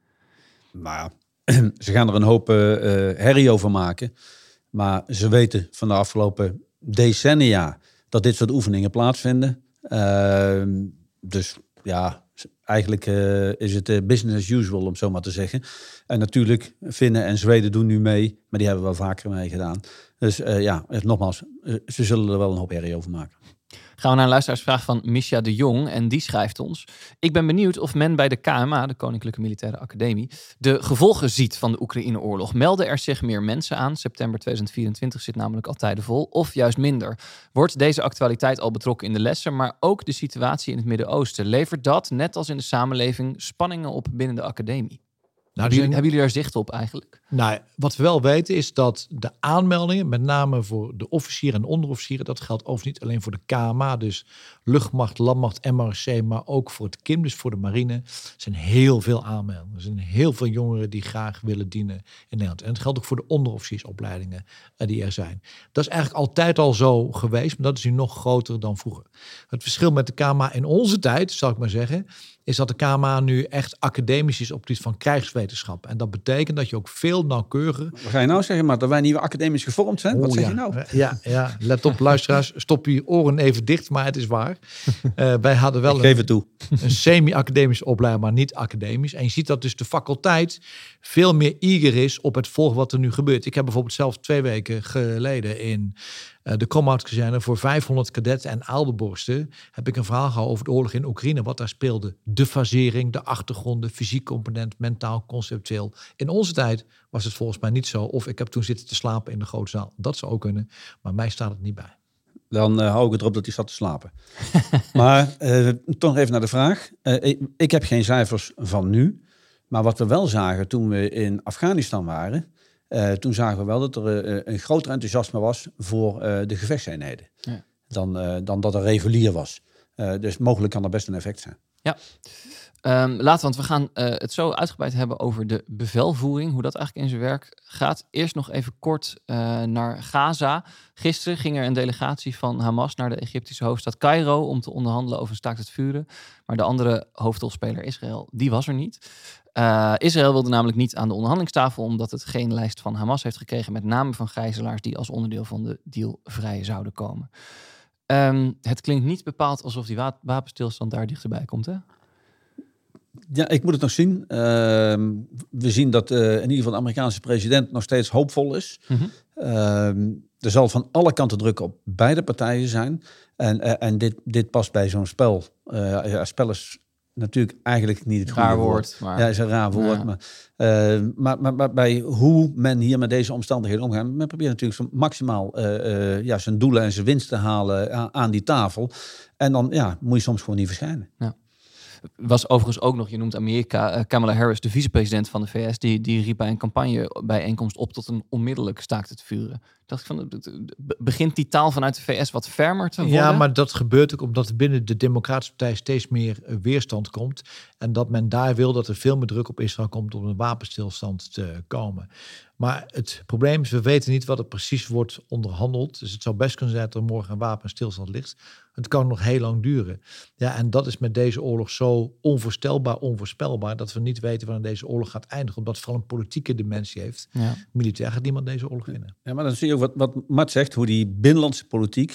Maar ze gaan er een hoop uh, herrie over maken. Maar ze weten van de afgelopen decennia dat dit soort oefeningen plaatsvinden. Uh, dus ja, eigenlijk uh, is het uh, business as usual, om zo maar te zeggen. En natuurlijk, Finnen en Zweden doen nu mee, maar die hebben wel vaker mee gedaan. Dus uh, ja, nogmaals, uh, ze zullen er wel een hoop herrie over maken. Gaan we naar een luisteraarsvraag van Misha de Jong. En die schrijft ons: ik ben benieuwd of men bij de K M A, de Koninklijke Militaire Academie, de gevolgen ziet van de Oekraïne-oorlog. Melden er zich meer mensen aan? September tweeduizend vierentwintig zit namelijk al tijden vol. Of juist minder? Wordt deze actualiteit al betrokken in de lessen, maar ook de situatie in het Midden-Oosten? Levert dat, net als in de samenleving, spanningen op binnen de academie? Nou, hebben, jullie, zijn, hebben jullie daar zicht op eigenlijk? Nou, wat we wel weten is dat de aanmeldingen, met name voor de officieren en onderofficieren, dat geldt overigens niet alleen voor de K M A, dus luchtmacht, landmacht, M R C, maar ook voor het K I M, dus voor de marine. Er zijn heel veel aanmeldingen. Er zijn heel veel jongeren die graag willen dienen in Nederland. En het geldt ook voor de onderofficiersopleidingen die er zijn. Dat is eigenlijk altijd al zo geweest, maar dat is nu nog groter dan vroeger. Het verschil met de K M A in onze tijd, zal ik maar zeggen, is dat de K M A nu echt academisch is op het gebied van krijgswetenschap. En dat betekent dat je ook veel nauwkeuriger... Wat ga je nou zeggen, maar dat wij niet academisch gevormd zijn? Wat oh, zeg ja. je nou? Ja, ja, let op luisteraars, stop je oren even dicht, maar het is waar. Uh, wij hadden wel Ik geef een, het toe. een semi-academische opleiding, maar niet academisch. En je ziet dat dus de faculteit veel meer eager is op het volgen wat er nu gebeurt. Ik heb bijvoorbeeld zelf twee weken geleden in uh, de Komhout-kazerne voor vijfhonderd kadetten en aalderborsten heb ik een verhaal gehouden over de oorlog in Oekraïne, wat daar speelde. De fasering, de achtergronden, fysiek component, mentaal, conceptueel. In onze tijd was het volgens mij niet zo. Of ik heb toen zitten te slapen in de grote zaal. Dat zou ook kunnen, maar mij staat het niet bij. Dan uh, hou ik het erop dat hij zat te slapen. Maar uh, toch even naar de vraag. Uh, ik, ik heb geen cijfers van nu. Maar wat we wel zagen toen we in Afghanistan waren, Uh, toen zagen we wel dat er uh, een groter enthousiasme was voor uh, de gevechtseenheden. Ja. Dan, uh, dan dat er regulier was. Uh, dus mogelijk kan er best een effect zijn. Ja. Um, laten, want we gaan uh, het zo uitgebreid hebben over de bevelvoering, hoe dat eigenlijk in zijn werk gaat. Eerst nog even kort uh, naar Gaza. Gisteren ging er een delegatie van Hamas naar de Egyptische hoofdstad Cairo om te onderhandelen over een staakt het vuren. Maar de andere hoofdrolspeler Israël, die was er niet. Uh, Israël wilde namelijk niet aan de onderhandelingstafel, omdat het geen lijst van Hamas heeft gekregen met namen van gijzelaars die als onderdeel van de deal vrij zouden komen. Um, het klinkt niet bepaald alsof die wa- wapenstilstand daar dichterbij komt, hè? Ja, ik moet het nog zien. Uh, we zien dat uh, in ieder geval de Amerikaanse president nog steeds hoopvol is. Mm-hmm. Uh, er zal van alle kanten druk op beide partijen zijn. En, uh, en dit, dit past bij zo'n spel. Uh, ja, spel is natuurlijk eigenlijk niet het goede raar woord. woord maar... Ja, is een raar woord. Ja. Maar, uh, maar, maar, maar bij hoe men hier met deze omstandigheden omgaat, men probeert natuurlijk zo maximaal uh, uh, ja, zijn doelen en zijn winst te halen aan, aan die tafel. En dan ja, moet je soms gewoon niet verschijnen. Ja. Was overigens ook nog, je noemt Amerika, uh, Kamala Harris, de vicepresident van de V S, die, die riep bij een campagnebijeenkomst op tot een onmiddellijk staakt het vuren. Dacht ik van, begint die taal vanuit de V S wat fermer te worden? Ja, maar dat gebeurt ook omdat er binnen de Democratische Partij steeds meer weerstand komt. En dat men daar wil dat er veel meer druk op Israël komt om een wapenstilstand te komen. Maar het probleem is, we weten niet wat er precies wordt onderhandeld. Dus het zou best kunnen zijn dat er morgen een wapenstilstand ligt. Het kan nog heel lang duren. Ja, en dat is met deze oorlog zo onvoorstelbaar, onvoorspelbaar, dat we niet weten wanneer deze oorlog gaat eindigen. Omdat het vooral een politieke dimensie heeft. Ja. Militair gaat niemand deze oorlog winnen. Ja, maar dan zie je ook wat, wat Mart zegt, hoe die binnenlandse politiek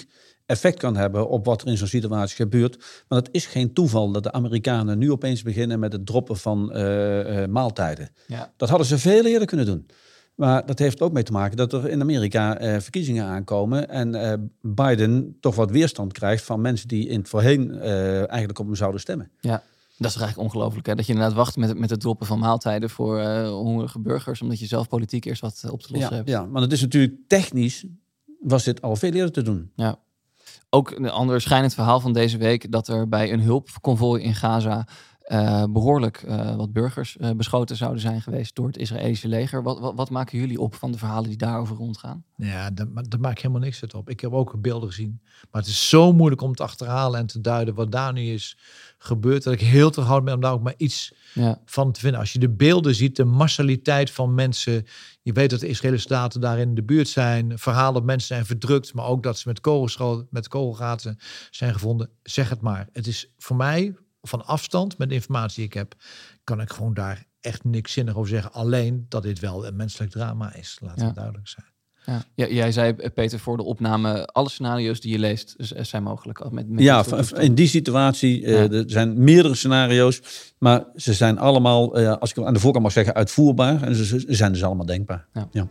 effect kan hebben op wat er in zo'n situatie gebeurt. Want het is geen toeval dat de Amerikanen nu opeens beginnen met het droppen van uh, uh, maaltijden. Ja. Dat hadden ze veel eerder kunnen doen. Maar dat heeft ook mee te maken dat er in Amerika uh, verkiezingen aankomen en uh, Biden toch wat weerstand krijgt van mensen die in het voorheen uh, eigenlijk op hem zouden stemmen. Ja. Dat is toch eigenlijk ongelooflijk, hè? Dat je inderdaad wacht met, met het droppen van maaltijden voor uh, hongerige burgers, omdat je zelf politiek eerst wat op te lossen ja, hebt. Ja, maar het is natuurlijk technisch, was dit al veel eerder te doen. Ja. Ook een ander schijnend verhaal van deze week, dat er bij een hulpconvooi in Gaza uh, behoorlijk uh, wat burgers uh, beschoten zouden zijn geweest door het Israëlische leger. Wat, wat, wat maken jullie op van de verhalen die daarover rondgaan? Ja, daar, daar maak ik helemaal niks uit op. Ik heb ook beelden gezien. Maar het is zo moeilijk om te achterhalen en te duiden wat daar nu is gebeurd, dat ik heel terughoudend ben om daar ook maar iets ja. van te vinden. Als je de beelden ziet, de massaliteit van mensen. Je weet dat de Israëlische staten daar in de buurt zijn. Verhalen dat mensen zijn verdrukt, maar ook dat ze met, kogelscho- met kogelgaten zijn gevonden. Zeg het maar. Het is voor mij, van afstand, met de informatie die ik heb, kan ik gewoon daar echt niks zinnig over zeggen. Alleen dat dit wel een menselijk drama is. Laat het ja. duidelijk zijn. Ja. Ja, jij zei, Peter, voor de opname, alle scenario's die je leest zijn mogelijk. Met, met ja, in die situatie, uh, ja. er zijn meerdere scenario's, maar ze zijn allemaal, uh, als ik aan de voorkant mag zeggen, uitvoerbaar. En ze, ze zijn dus allemaal denkbaar. Ja. Ja.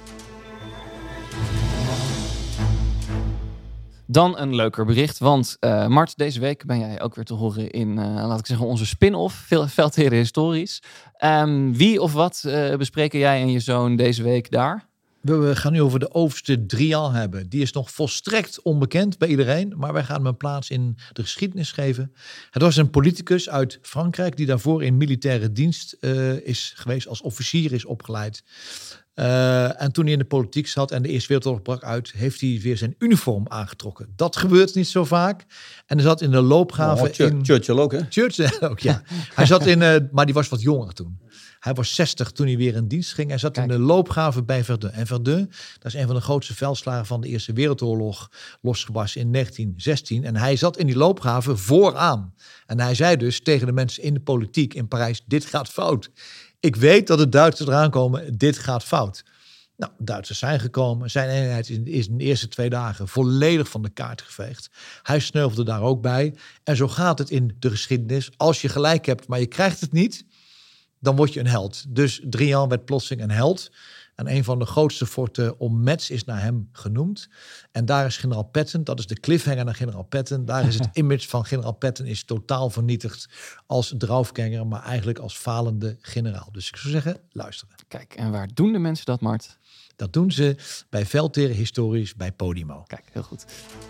Dan een leuker bericht, want uh, Mart, deze week ben jij ook weer te horen in, uh, laat ik zeggen, onze spin-off, Veel Veldheren Historisch. Um, wie of wat uh, bespreken jij en je zoon deze week daar? We gaan nu over de overste Drian hebben. Die is nog volstrekt onbekend bij iedereen, maar wij gaan hem een plaats in de geschiedenis geven. Het was een politicus uit Frankrijk die daarvoor in militaire dienst uh, is geweest, als officier is opgeleid. Uh, en toen hij in de politiek zat en de Eerste Wereldoorlog brak uit, heeft hij weer zijn uniform aangetrokken. Dat gebeurt niet zo vaak. En hij zat in de loopgraven oh, Churchill in... Churchill ook, hè? Churchill ook, ja. Hij zat in, uh, maar die was wat jonger toen. Hij was zestig toen hij weer in dienst ging. Hij zat Kijk. in de loopgraven bij Verdun. En Verdun, dat is een van de grootste veldslagen van de Eerste Wereldoorlog, losgebarsten in negentien zestien. En hij zat in die loopgraven vooraan. En hij zei dus tegen de mensen in de politiek in Parijs, dit gaat fout. Ik weet dat de Duitsers eraan komen, dit gaat fout. Nou, Duitsers zijn gekomen. Zijn eenheid is in de eerste twee dagen volledig van de kaart geveegd. Hij sneuvelde daar ook bij. En zo gaat het in de geschiedenis. Als je gelijk hebt, maar je krijgt het niet, dan word je een held. Dus Drian werd plotseling een held. En een van de grootste forten om Metz is naar hem genoemd. En daar is generaal Patton, dat is de cliffhanger naar generaal Patton. Daar is het image van generaal Patton is totaal vernietigd als draufganger, maar eigenlijk als falende generaal. Dus ik zou zeggen, luisteren. Kijk, en waar doen de mensen dat, Mart? Dat doen ze bij Veldheren Historisch bij Podimo. Kijk, heel goed.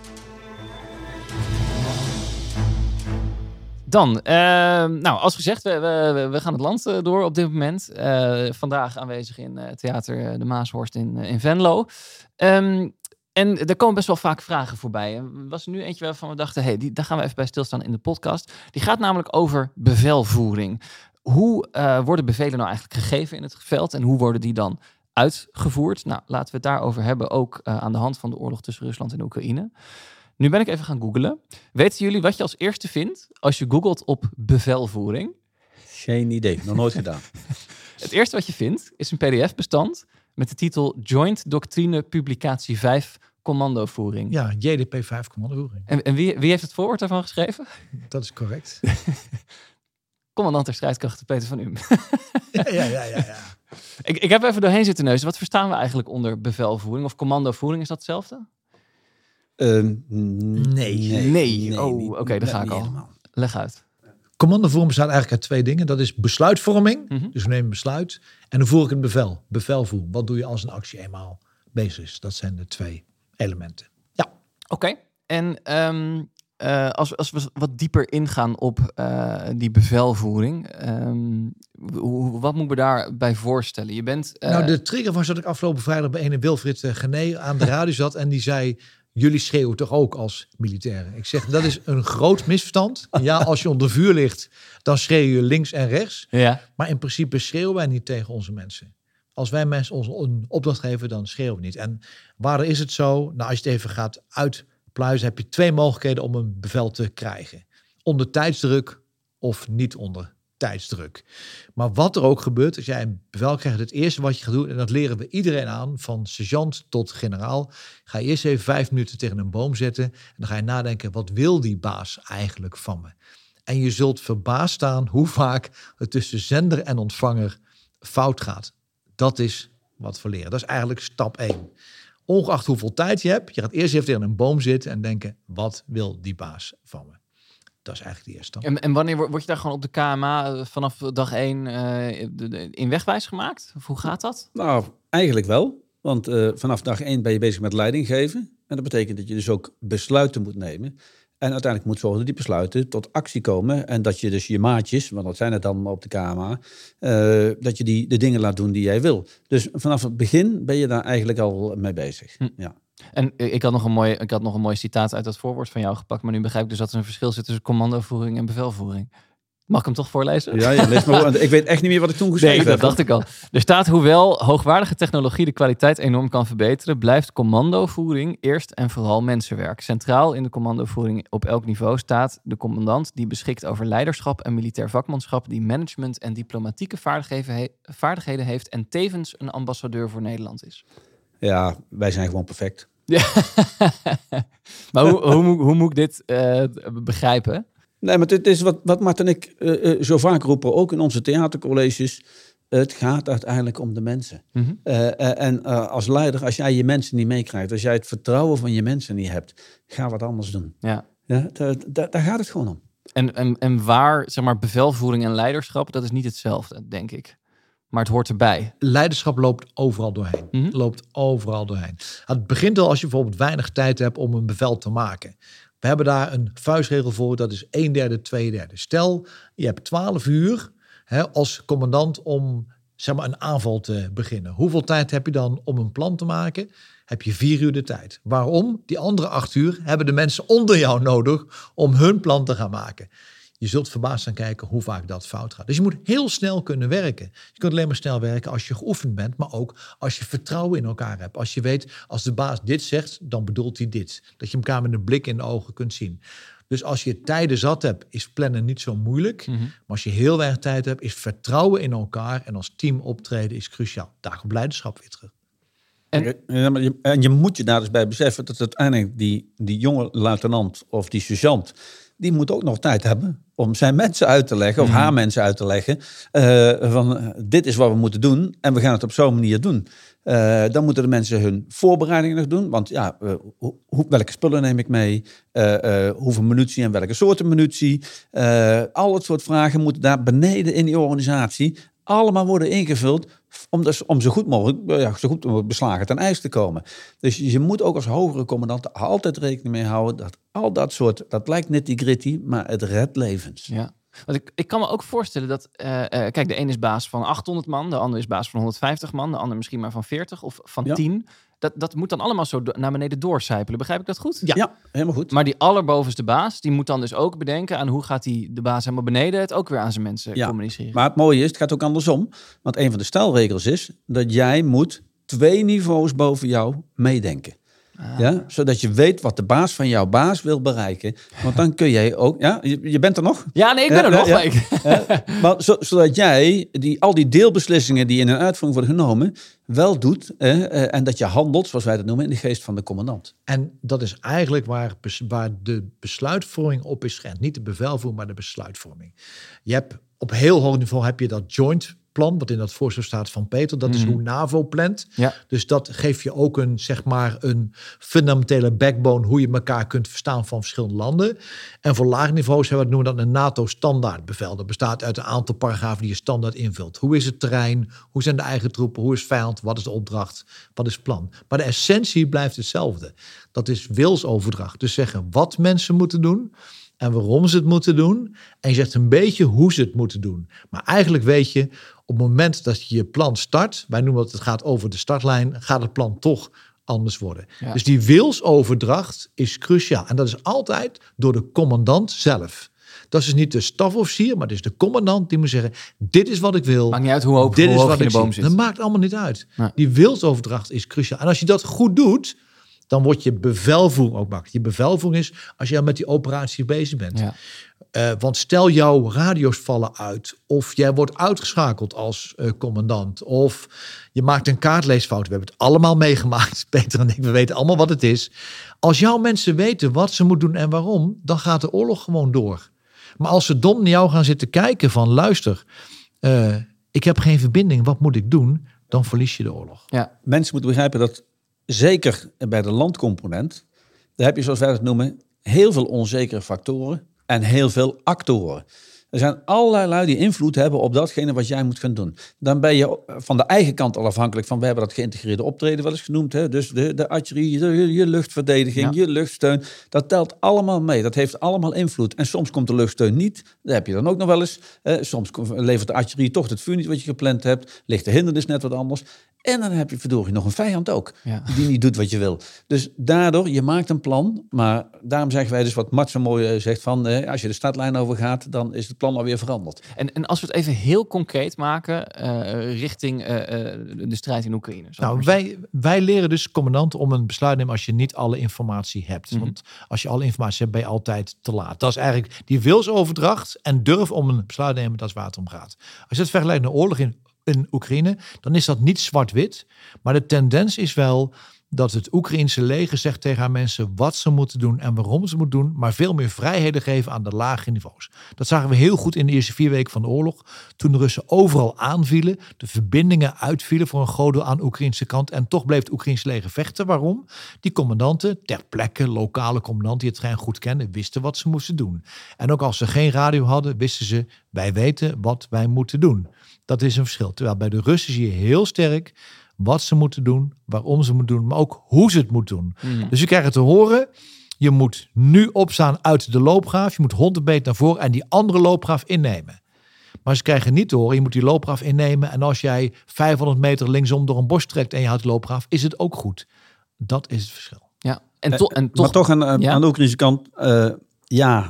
Dan, uh, nou, als gezegd, we, we, we gaan het land uh, door op dit moment. Uh, vandaag aanwezig in uh, Theater De Maashorst in, uh, in Venlo. Um, en er komen best wel vaak vragen voorbij. Er was er nu eentje waarvan we dachten, hey, die, daar gaan we even bij stilstaan in de podcast. Die gaat namelijk over bevelvoering. Hoe uh, worden bevelen nou eigenlijk gegeven in het veld en hoe worden die dan uitgevoerd? Nou, laten we het daarover hebben, ook uh, aan de hand van de oorlog tussen Rusland en Oekraïne. Nu ben ik even gaan googlen. Weten jullie wat je als eerste vindt als je googelt op bevelvoering? Geen idee, nog nooit gedaan. Het eerste wat je vindt is een P D F-bestand met de titel Joint Doctrine Publicatie vijf Commandovoering. Ja, J D P vijf Commandovoering. En, en wie, wie heeft het voorwoord daarvan geschreven? Dat is correct. Commandant der strijdkrachten Peter van Um. ja, ja, ja, ja. ja. ik, ik heb even doorheen zitten neuzen. Wat verstaan we eigenlijk onder bevelvoering of commandovoering? Is dat hetzelfde? Uh, nee. Nee. nee. Oh, oké, okay, daar ga ik al. Helemaal. Leg uit. Commandovoering bestaat eigenlijk uit twee dingen. Dat is besluitvorming, mm-hmm. dus we nemen besluit. En dan voer ik een bevel, bevelvoering. Wat doe je als een actie eenmaal bezig is? Dat zijn de twee elementen. Ja. Oké, okay. en um, uh, als, als we wat dieper ingaan op uh, die bevelvoering, um, hoe, wat moeten we daarbij voorstellen? Je bent... Uh... Nou, de trigger was dat ik afgelopen vrijdag bij ene Wilfried Gené aan de radio zat en die zei, jullie schreeuwen toch ook als militairen? Ik zeg, dat is een groot misverstand. Ja, als je onder vuur ligt, dan schreeuw je links en rechts. Ja. Maar in principe schreeuwen wij niet tegen onze mensen. Als wij mensen ons een opdracht geven, dan schreeuwen we niet. En waar is het zo? Nou, als je het even gaat uitpluizen, heb je twee mogelijkheden om een bevel te krijgen. Onder tijdsdruk of niet onder tijdsdruk. Maar wat er ook gebeurt, als jij een bevel krijgt, het eerste wat je gaat doen, en dat leren we iedereen aan, van sergeant tot generaal, ga je eerst even vijf minuten tegen een boom zetten en dan ga je nadenken, wat wil die baas eigenlijk van me? En je zult verbaasd staan hoe vaak het tussen zender en ontvanger fout gaat. Dat is wat we leren. Dat is eigenlijk stap één. Ongeacht hoeveel tijd je hebt, je gaat eerst even tegen een boom zitten en denken, wat wil die baas van me? Dat is eigenlijk de eerste stap. En, en wanneer word je daar gewoon op de K M A vanaf dag één uh, in wegwijs gemaakt? Of hoe gaat dat? Nou, eigenlijk wel. Want uh, vanaf dag één ben je bezig met leiding geven. En dat betekent dat je dus ook besluiten moet nemen. En uiteindelijk moet zorgen dat die besluiten tot actie komen. En dat je dus je maatjes, want dat zijn het dan op de K M A, uh, dat je die de dingen laat doen die jij wil. Dus vanaf het begin ben je daar eigenlijk al mee bezig. Hm. Ja. En ik had, nog een mooi, ik had nog een mooi citaat uit dat voorwoord van jou gepakt. Maar nu begrijp ik dus dat er een verschil zit tussen commandovoering en bevelvoering. Mag ik hem toch voorlezen? Ja, ja, lees maar. Want ik weet echt niet meer wat ik toen geschreven nee, heb. Dat dacht ik al. Er staat, hoewel hoogwaardige technologie de kwaliteit enorm kan verbeteren, blijft commandovoering eerst en vooral mensenwerk. Centraal in de commandovoering op elk niveau staat de commandant die beschikt over leiderschap en militair vakmanschap, die management en diplomatieke vaardigheden, he- vaardigheden heeft en tevens een ambassadeur voor Nederland is. Ja, wij zijn gewoon perfect. Ja. Maar hoe, hoe, hoe, hoe moet ik dit uh, begrijpen? Nee, maar het is wat, wat Mart en ik uh, uh, zo vaak roepen, ook in onze theatercolleges. Het gaat uiteindelijk om de mensen. Mm-hmm. Uh, uh, en uh, als leider, als jij je mensen niet meekrijgt, als jij het vertrouwen van je mensen niet hebt, ga wat anders doen. Ja. Ja, da, da, daar gaat het gewoon om. En, en, en waar, zeg maar, bevelvoering en leiderschap, dat is niet hetzelfde, denk ik. Maar het hoort erbij. Leiderschap loopt overal doorheen. Mm-hmm. Loopt overal doorheen. Het begint al als je bijvoorbeeld weinig tijd hebt om een bevel te maken. We hebben daar een vuistregel voor, dat is een derde, twee derde. Stel, je hebt twaalf uur hè, als commandant om zeg maar, een aanval te beginnen. Hoeveel tijd heb je dan om een plan te maken? Heb je vier uur de tijd. Waarom? Die andere acht uur hebben de mensen onder jou nodig om hun plan te gaan maken. Je zult verbaasd gaan kijken hoe vaak dat fout gaat. Dus je moet heel snel kunnen werken. Je kunt alleen maar snel werken als je geoefend bent, maar ook als je vertrouwen in elkaar hebt. Als je weet, als de baas dit zegt, dan bedoelt hij dit. Dat je elkaar met een blik in de ogen kunt zien. Dus als je tijden zat hebt, is plannen niet zo moeilijk. Mm-hmm. Maar als je heel weinig tijd hebt, is vertrouwen in elkaar en als team optreden is cruciaal. Daar komt leiderschap weer terug. En, ja, maar je, en je moet je daar dus bij beseffen dat uiteindelijk die, die jonge luitenant of die sergeant, die moet ook nog tijd hebben om zijn mensen uit te leggen, of mm. haar mensen uit te leggen, uh, van uh, dit is wat we moeten doen en we gaan het op zo'n manier doen. Uh, dan moeten de mensen hun voorbereidingen nog doen, want ja, uh, hoe, welke spullen neem ik mee, uh, uh, hoeveel munitie en welke soorten munitie, uh, al het soort vragen moeten daar beneden in die organisatie allemaal worden ingevuld om, dus, om zo goed mogelijk, ja, zo goed mogelijk beslagen ten ijs te komen. Dus je moet ook als hogere commandant altijd rekening mee houden dat al dat soort, dat lijkt nitty-gritty, maar het redt levens. Ja. Want ik, ik kan me ook voorstellen dat, uh, uh, kijk, de een is baas van achthonderd man, de ander is baas van honderdvijftig man, de ander misschien maar van veertig of van ja. tien. Dat, dat moet dan allemaal zo do- naar beneden doorcijpelen. Begrijp ik dat goed? Ja, ja, helemaal goed. Maar die allerbovenste baas, die moet dan dus ook bedenken aan hoe gaat die, de baas helemaal beneden het ook weer aan zijn mensen ja. communiceren. Maar het mooie is, het gaat ook andersom. Want een van de stelregels is dat jij moet twee niveaus boven jou meedenken. Ah. Ja, zodat je weet wat de baas van jouw baas wil bereiken. Want dan kun jij ook... Ja, je, je bent er nog? Ja, nee, ik ben ja, er nog. Ja, ja. Maar zo, zodat jij die, al die deelbeslissingen die in een uitvoering worden genomen, wel doet. Eh, en dat je handelt, zoals wij dat noemen, in de geest van de commandant. En dat is eigenlijk waar, waar de besluitvorming op is geënt. Niet de bevelvoering, maar de besluitvorming. Je hebt op heel hoog niveau heb je dat joint plan, wat in dat voorstel staat van Peter, dat is mm. hoe NAVO plant. Ja. Dus dat geeft je ook een, zeg maar, een fundamentele backbone, hoe je elkaar kunt verstaan van verschillende landen. En voor laag niveaus hebben we noemen dat een NATO-standaardbevel. Dat bestaat uit een aantal paragrafen die je standaard invult. Hoe is het terrein? Hoe zijn de eigen troepen? Hoe is vijand? Wat is de opdracht? Wat is het plan? Maar de essentie blijft hetzelfde. Dat is wilsoverdracht. Dus zeggen wat mensen moeten doen en waarom ze het moeten doen. En je zegt een beetje hoe ze het moeten doen. Maar eigenlijk weet je, op het moment dat je je plan start, wij noemen dat het gaat over de startlijn, gaat het plan toch anders worden. Ja. Dus die wilsoverdracht is cruciaal. En dat is altijd door de commandant zelf. Dat is dus niet de stafofficier, maar het is de commandant die moet zeggen, dit is wat ik wil. Maakt niet uit hoe hoog, dit hoe is hoog wat je ik in de boom zie. zit. Dat maakt allemaal niet uit. Ja. Die wilsoverdracht is cruciaal. En als je dat goed doet, dan wordt je bevelvoering ook makkelijk. Je bevelvoering is als je met die operatie bezig bent. Ja. Uh, want stel jouw radio's vallen uit, of jij wordt uitgeschakeld als uh, commandant, of je maakt een kaartleesfout. We hebben het allemaal meegemaakt, Peter en ik, we weten allemaal wat het is. Als jouw mensen weten wat ze moeten doen en waarom, dan gaat de oorlog gewoon door. Maar als ze dom naar jou gaan zitten kijken van, luister, uh, ik heb geen verbinding, wat moet ik doen? Dan verlies je de oorlog. Ja. Mensen moeten begrijpen dat zeker bij de landcomponent, daar heb je, zoals wij het noemen, heel veel onzekere factoren en heel veel actoren. Er zijn allerlei lui die invloed hebben op datgene wat jij moet gaan doen. Dan ben je van de eigen kant al afhankelijk van, we hebben dat geïntegreerde optreden wel eens genoemd. Hè? Dus de, de artillerie, de, je luchtverdediging, ja. je luchtsteun. Dat telt allemaal mee. Dat heeft allemaal invloed. En soms komt de luchtsteun niet. Dat heb je dan ook nog wel eens. Eh, soms levert de artillerie toch het vuur niet wat je gepland hebt. Ligt de hindernis net wat anders. En dan heb je verdorie nog een vijand ook. Ja. Die niet doet wat je wil. Dus daardoor, je maakt een plan. Maar daarom zeggen wij dus wat Mart zo mooi zegt van, eh, als je de startlijn overgaat, dan is het plan alweer veranderd. En, en als we het even heel concreet maken, uh, richting uh, uh, de strijd in Oekraïne. Nou, wij, wij leren dus commandant om een besluit te nemen als je niet alle informatie hebt. Mm-hmm. Want als je alle informatie hebt, ben je altijd te laat. Dat is eigenlijk die wilsoverdracht en durf om een besluit te nemen, dat is waar het om gaat. Als je het vergelijkt naar oorlog in in Oekraïne, dan is dat niet zwart-wit. Maar de tendens is wel dat het Oekraïense leger zegt tegen haar mensen wat ze moeten doen en waarom ze moeten doen, maar veel meer vrijheden geven aan de lage niveaus. Dat zagen we heel goed in de eerste vier weken van de oorlog, toen de Russen overal aanvielen, de verbindingen uitvielen voor een groot deel aan de Oekraïnse kant en toch bleef het Oekraïense leger vechten. Waarom? Die commandanten, ter plekke, lokale commandanten die het terrein goed kennen, wisten wat ze moesten doen. En ook als ze geen radio hadden, wisten ze, wij weten wat wij moeten doen. Dat is een verschil. Terwijl bij de Russen zie je heel sterk wat ze moeten doen, waarom ze moeten doen, maar ook hoe ze het moeten doen. Mm. Dus je krijgt het te horen, je moet nu opstaan uit de loopgraaf, je moet honderd meter naar voren en die andere loopgraaf innemen. Maar ze krijgen niet te horen, je moet die loopgraaf innemen en als jij vijfhonderd meter linksom door een bos trekt en je houdt de loopgraaf, is het ook goed. Dat is het verschil. Ja, en, to- en toch... Maar toch aan, ja? aan de Oekraïnse kant, uh, ja,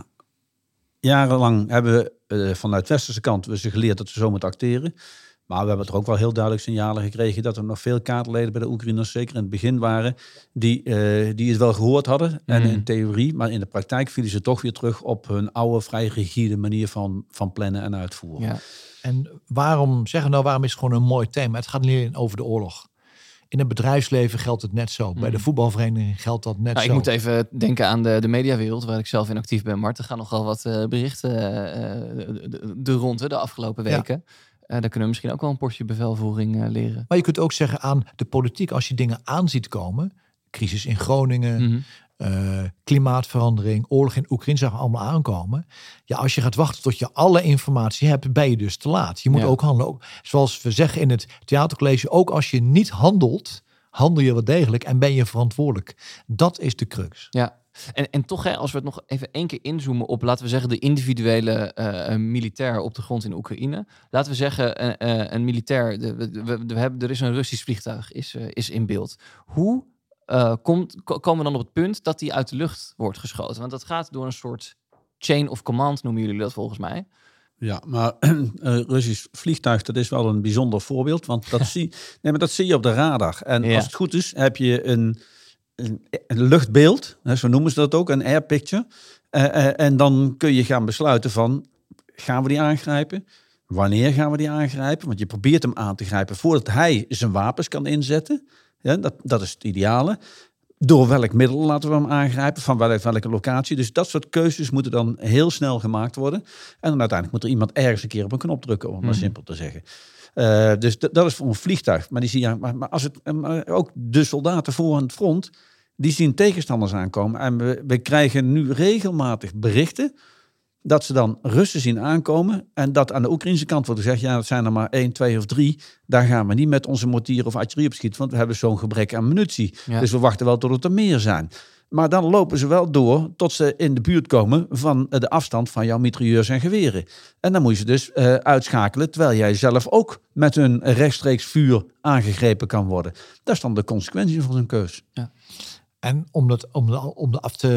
jarenlang hebben we uh, vanuit de westerse kant we ze geleerd dat ze zo moeten acteren. Maar we hebben er ook wel heel duidelijk signalen gekregen dat er nog veel kaartleden bij de Oekraïners, zeker in het begin waren, die, uh, die het wel gehoord hadden. Mm. En in theorie, maar in de praktijk vielen ze toch weer terug op hun oude, vrij rigide manier van, van plannen en uitvoeren. Ja. En waarom zeggen nou, waarom is het gewoon een mooi thema? Het gaat niet alleen over de oorlog. In het bedrijfsleven geldt het net zo. Mm. Bij de voetbalvereniging geldt dat net nou, zo. Ik moet even denken aan de, de mediawereld, waar ik zelf in actief ben. Mart, er gaan nogal wat uh, berichten uh, de, de, de rond de afgelopen weken. Ja. Uh, daar kunnen we misschien ook wel een portie bevelvoering uh, leren. Maar je kunt ook zeggen aan de politiek, als je dingen aan ziet komen, crisis in Groningen, mm-hmm. uh, klimaatverandering, oorlog in Oekraïne, zagen we allemaal aankomen. Ja, als je gaat wachten tot je alle informatie hebt, ben je dus te laat. Je moet ja. ook handelen. Ook, zoals we zeggen in het theatercollege, ook als je niet handelt, handel je wel degelijk en ben je verantwoordelijk. Dat is de crux. Ja. En, en toch, hè, als we het nog even één keer inzoomen op, laten we zeggen, de individuele uh, militair op de grond in Oekraïne. Laten we zeggen, uh, uh, een militair, de, we, we, we hebben, er is een Russisch vliegtuig is, uh, is in beeld. Hoe uh, komt, ko- komen we dan op het punt dat die uit de lucht wordt geschoten? Want dat gaat door een soort chain of command, noemen jullie dat volgens mij. Ja, maar een uh, Russisch vliegtuig, dat is wel een bijzonder voorbeeld. Want dat, zie, nee, maar dat zie je op de radar. En ja. als het goed is, heb je een... Een, een luchtbeeld, zo noemen ze dat ook, een air picture. Uh, uh, en dan kun je gaan besluiten van, gaan we die aangrijpen? Wanneer gaan we die aangrijpen? Want je probeert hem aan te grijpen voordat hij zijn wapens kan inzetten. Ja, dat, dat is het ideale. Door welk middel laten we hem aangrijpen? Van welke, welke locatie? Dus dat soort keuzes moeten dan heel snel gemaakt worden. En dan uiteindelijk moet er iemand ergens een keer op een knop drukken, om het maar hmm. simpel te zeggen. Uh, dus d- dat is voor een vliegtuig. Maar, die zie je, maar, maar als het, maar ook de soldaten voor aan het front, die zien tegenstanders aankomen. En we, we krijgen nu regelmatig berichten dat ze dan Russen zien aankomen. En dat aan de Oekraïnse kant wordt gezegd, ja, dat zijn er maar één, twee of drie. Daar gaan we niet met onze mortier of artillerie op schieten, want we hebben zo'n gebrek aan munitie. Ja. Dus we wachten wel tot het er meer zijn. Maar dan lopen ze wel door tot ze in de buurt komen van de afstand van jouw mitrailleurs en geweren. En dan moet je ze dus uh, uitschakelen, terwijl jij zelf ook met een rechtstreeks vuur aangegrepen kan worden. Dat is dan de consequentie van zo'n keus. Ja. En om, dat, om, de, om de af te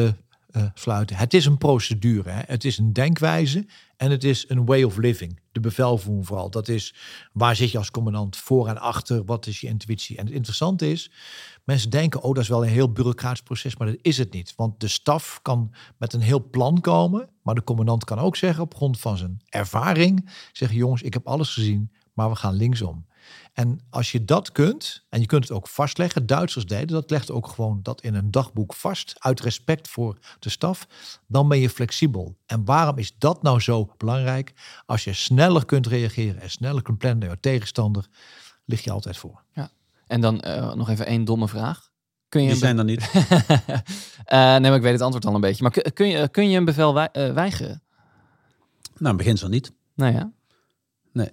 uh, sluiten. Het is een procedure. Hè? Het is een denkwijze en het is een way of living. De bevelvoering vooral. Dat is, waar zit je als commandant voor en achter? Wat is je intuïtie? En het interessante is, mensen denken, oh, dat is wel een heel bureaucratisch proces, maar dat is het niet. Want de staf kan met een heel plan komen, maar de commandant kan ook zeggen, op grond van zijn ervaring, zeggen, jongens, ik heb alles gezien, maar we gaan linksom. En als je dat kunt, en je kunt het ook vastleggen, Duitsers deden dat, legden ook gewoon dat in een dagboek vast, uit respect voor de staf, dan ben je flexibel. En waarom is dat nou zo belangrijk? Als je sneller kunt reageren en sneller kunt plannen naar je tegenstander, lig je altijd voor. Ja. En dan uh, nog even één domme vraag. Kun je Die een be- zijn er niet. uh, nee, maar ik weet het antwoord al een beetje. Maar kun, kun, je, kun je een bevel wij- uh, weigeren? Nou, in beginsel niet. Nou ja. Nee.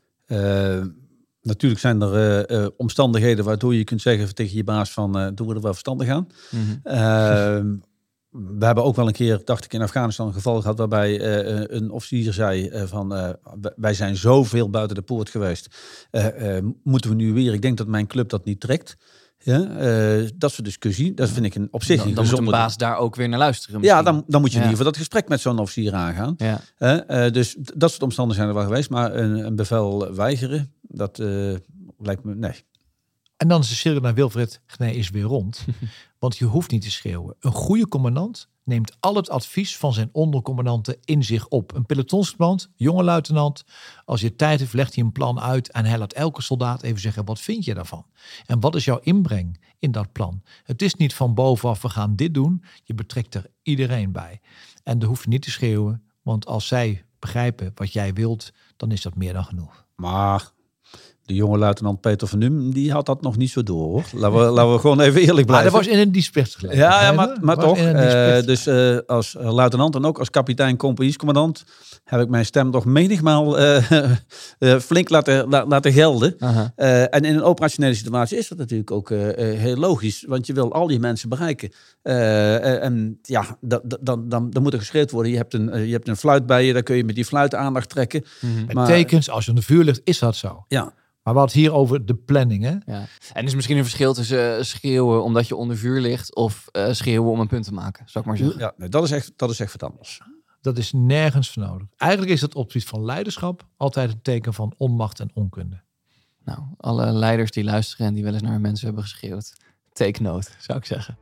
Uh, natuurlijk zijn er uh, uh, omstandigheden waardoor je kunt zeggen tegen je baas van, uh, doen we er wel verstandig aan. Mm-hmm. Uh, we hebben ook wel een keer, dacht ik, in Afghanistan een geval gehad waarbij uh, een officier zei uh, van, uh, wij zijn zoveel buiten de poort geweest. Uh, uh, moeten we nu weer? Ik denk dat mijn club dat niet trekt. Ja, uh, dat soort discussie, dat vind ik een, op zich Dan, een dan moet gezonde... een baas daar ook weer naar luisteren. Ja, dan, dan moet je ja. in ieder geval dat gesprek met zo'n officier aangaan. Ja. Uh, uh, dus d- dat soort omstandigheden zijn er wel geweest. Maar een, een bevel weigeren, dat uh, lijkt me... Nee. En dan is de cirkel naar Wilfred Genee is weer rond. Want je hoeft niet te schreeuwen. Een goede commandant neemt al het advies van zijn ondercommandanten in zich op. Een pelotonscommandant, jonge luitenant, als je tijd heeft, legt hij een plan uit en hij laat elke soldaat even zeggen, wat vind je daarvan? En wat is jouw inbreng in dat plan? Het is niet van bovenaf, we gaan dit doen. Je betrekt er iedereen bij. En dan hoef je niet te schreeuwen, want als zij begrijpen wat jij wilt, dan is dat meer dan genoeg. Maar de jonge luitenant Peter van Num, die had dat nog niet zo door, hoor. Laten we, laten we gewoon even eerlijk blijven. Maar dat was in een dispersie gelegen. Ja, ja, maar, maar toch. Uh, dus uh, als luitenant en ook als kapitein compagniescommandant heb ik mijn stem toch menigmaal uh, uh, flink laten, la, laten gelden. Uh-huh. Uh, en in een operationele situatie is dat natuurlijk ook uh, heel logisch. Want je wil al die mensen bereiken. Uh, uh, en ja, dan, dan, dan, dan moet er geschreeuwd worden. Je hebt, een, uh, je hebt een fluit bij je, dan kun je met die fluit aandacht trekken. Mm-hmm. Met maar, tekens, als je onder vuur ligt, is dat zo. Ja. Maar we hadden het hier over de planning, hè? Ja. En er is misschien een verschil tussen uh, schreeuwen omdat je onder vuur ligt of uh, schreeuwen om een punt te maken, zou ik maar zeggen. Ja, nee, dat is echt, dat is echt wat anders. Dat is nergens voor nodig. Eigenlijk is dat op het gebied van leiderschap altijd een teken van onmacht en onkunde. Nou, alle leiders die luisteren en die wel eens naar mensen hebben geschreeuwd, take note, zou ik zeggen.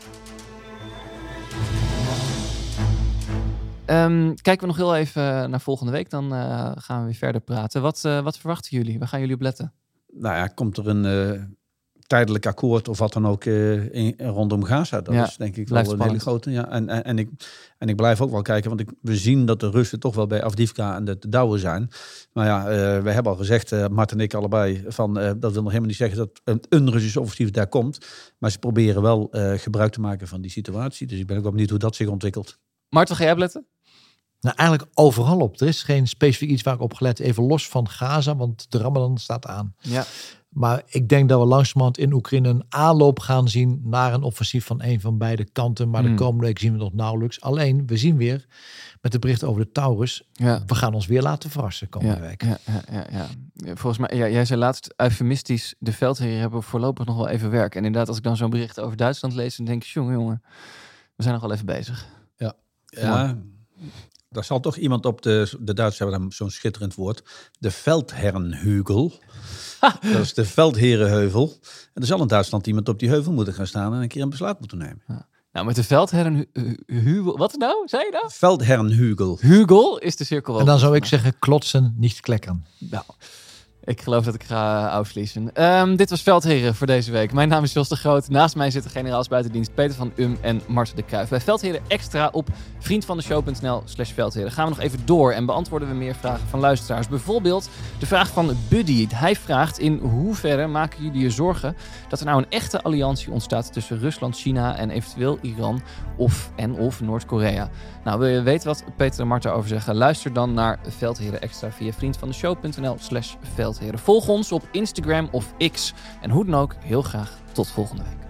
Um, kijken we nog heel even naar volgende week, dan uh, gaan we weer verder praten. Wat, uh, wat verwachten jullie? Waar gaan jullie op letten? Nou ja, komt er een uh, tijdelijk akkoord of wat dan ook uh, in, rondom Gaza? Dat ja, is denk ik wel een spannend. hele grote. Ja. En, en, en, ik, en ik blijf ook wel kijken, want ik, we zien dat de Russen toch wel bij Avdiivka en de, de Douwe zijn. Maar ja, uh, we hebben al gezegd, uh, Mart en ik allebei, van, uh, dat wil nog helemaal niet zeggen dat een, een Russisch offensief daar komt. Maar ze proberen wel uh, gebruik te maken van die situatie. Dus ik ben ook wel benieuwd hoe dat zich ontwikkelt. Mart, waar ga jij op letten? Nou, eigenlijk overal op. Er is geen specifiek iets waar ik op gelet, even los van Gaza, want de Ramadan staat aan. Ja. Maar ik denk dat we langzamerhand in Oekraïne een aanloop gaan zien naar een offensief van een van beide kanten. Maar mm. de komende week zien we nog nauwelijks. Alleen, we zien weer met de berichten over de Taurus, ja. we gaan ons weer laten verrassen komende ja, week. Ja, ja, ja, ja. Volgens mij, ja, jij zei laatst eufemistisch, de veldheren hebben voorlopig nog wel even werk. En inderdaad, als ik dan zo'n bericht over Duitsland lees, dan denk ik, jongen, jongen, we zijn nog wel even bezig. Ja, ja. Daar zal toch iemand op de, de Duitsers hebben dan zo'n schitterend woord. De Feldherrenhügel. Dat is de Veldherenheuvel. En er zal in Duitsland iemand op die heuvel moeten gaan staan en een keer een besluit moeten nemen. Ja. Nou, met de Feldherrenhügel. Wat nou? Zei je nou? Feldherrenhügel. Hügel is de cirkel. En dan zou ik zeggen klotsen, niet klekken. Nou, ik geloof dat ik ga uitvliezen. Um, dit was Veldheren voor deze week. Mijn naam is Jos de Groot. Naast mij zitten generaals buitendienst Peter van Um en Mart de Kruijf. Bij Veldheren extra op vriendvandeshow.nl slash Veldheren gaan we nog even door en beantwoorden we meer vragen van luisteraars. Bijvoorbeeld de vraag van Buddy. Hij vraagt: in hoeverre maken jullie je zorgen dat er nou een echte alliantie ontstaat tussen Rusland, China en eventueel Iran of en of Noord-Korea? Nou, wil je weten wat Peter en Mart daarover zeggen? Luister dan naar Veldheren extra via vriendvandeshow.nl slash Veldheren. Volg ons op Instagram of X. En hoe dan ook, heel graag tot volgende week.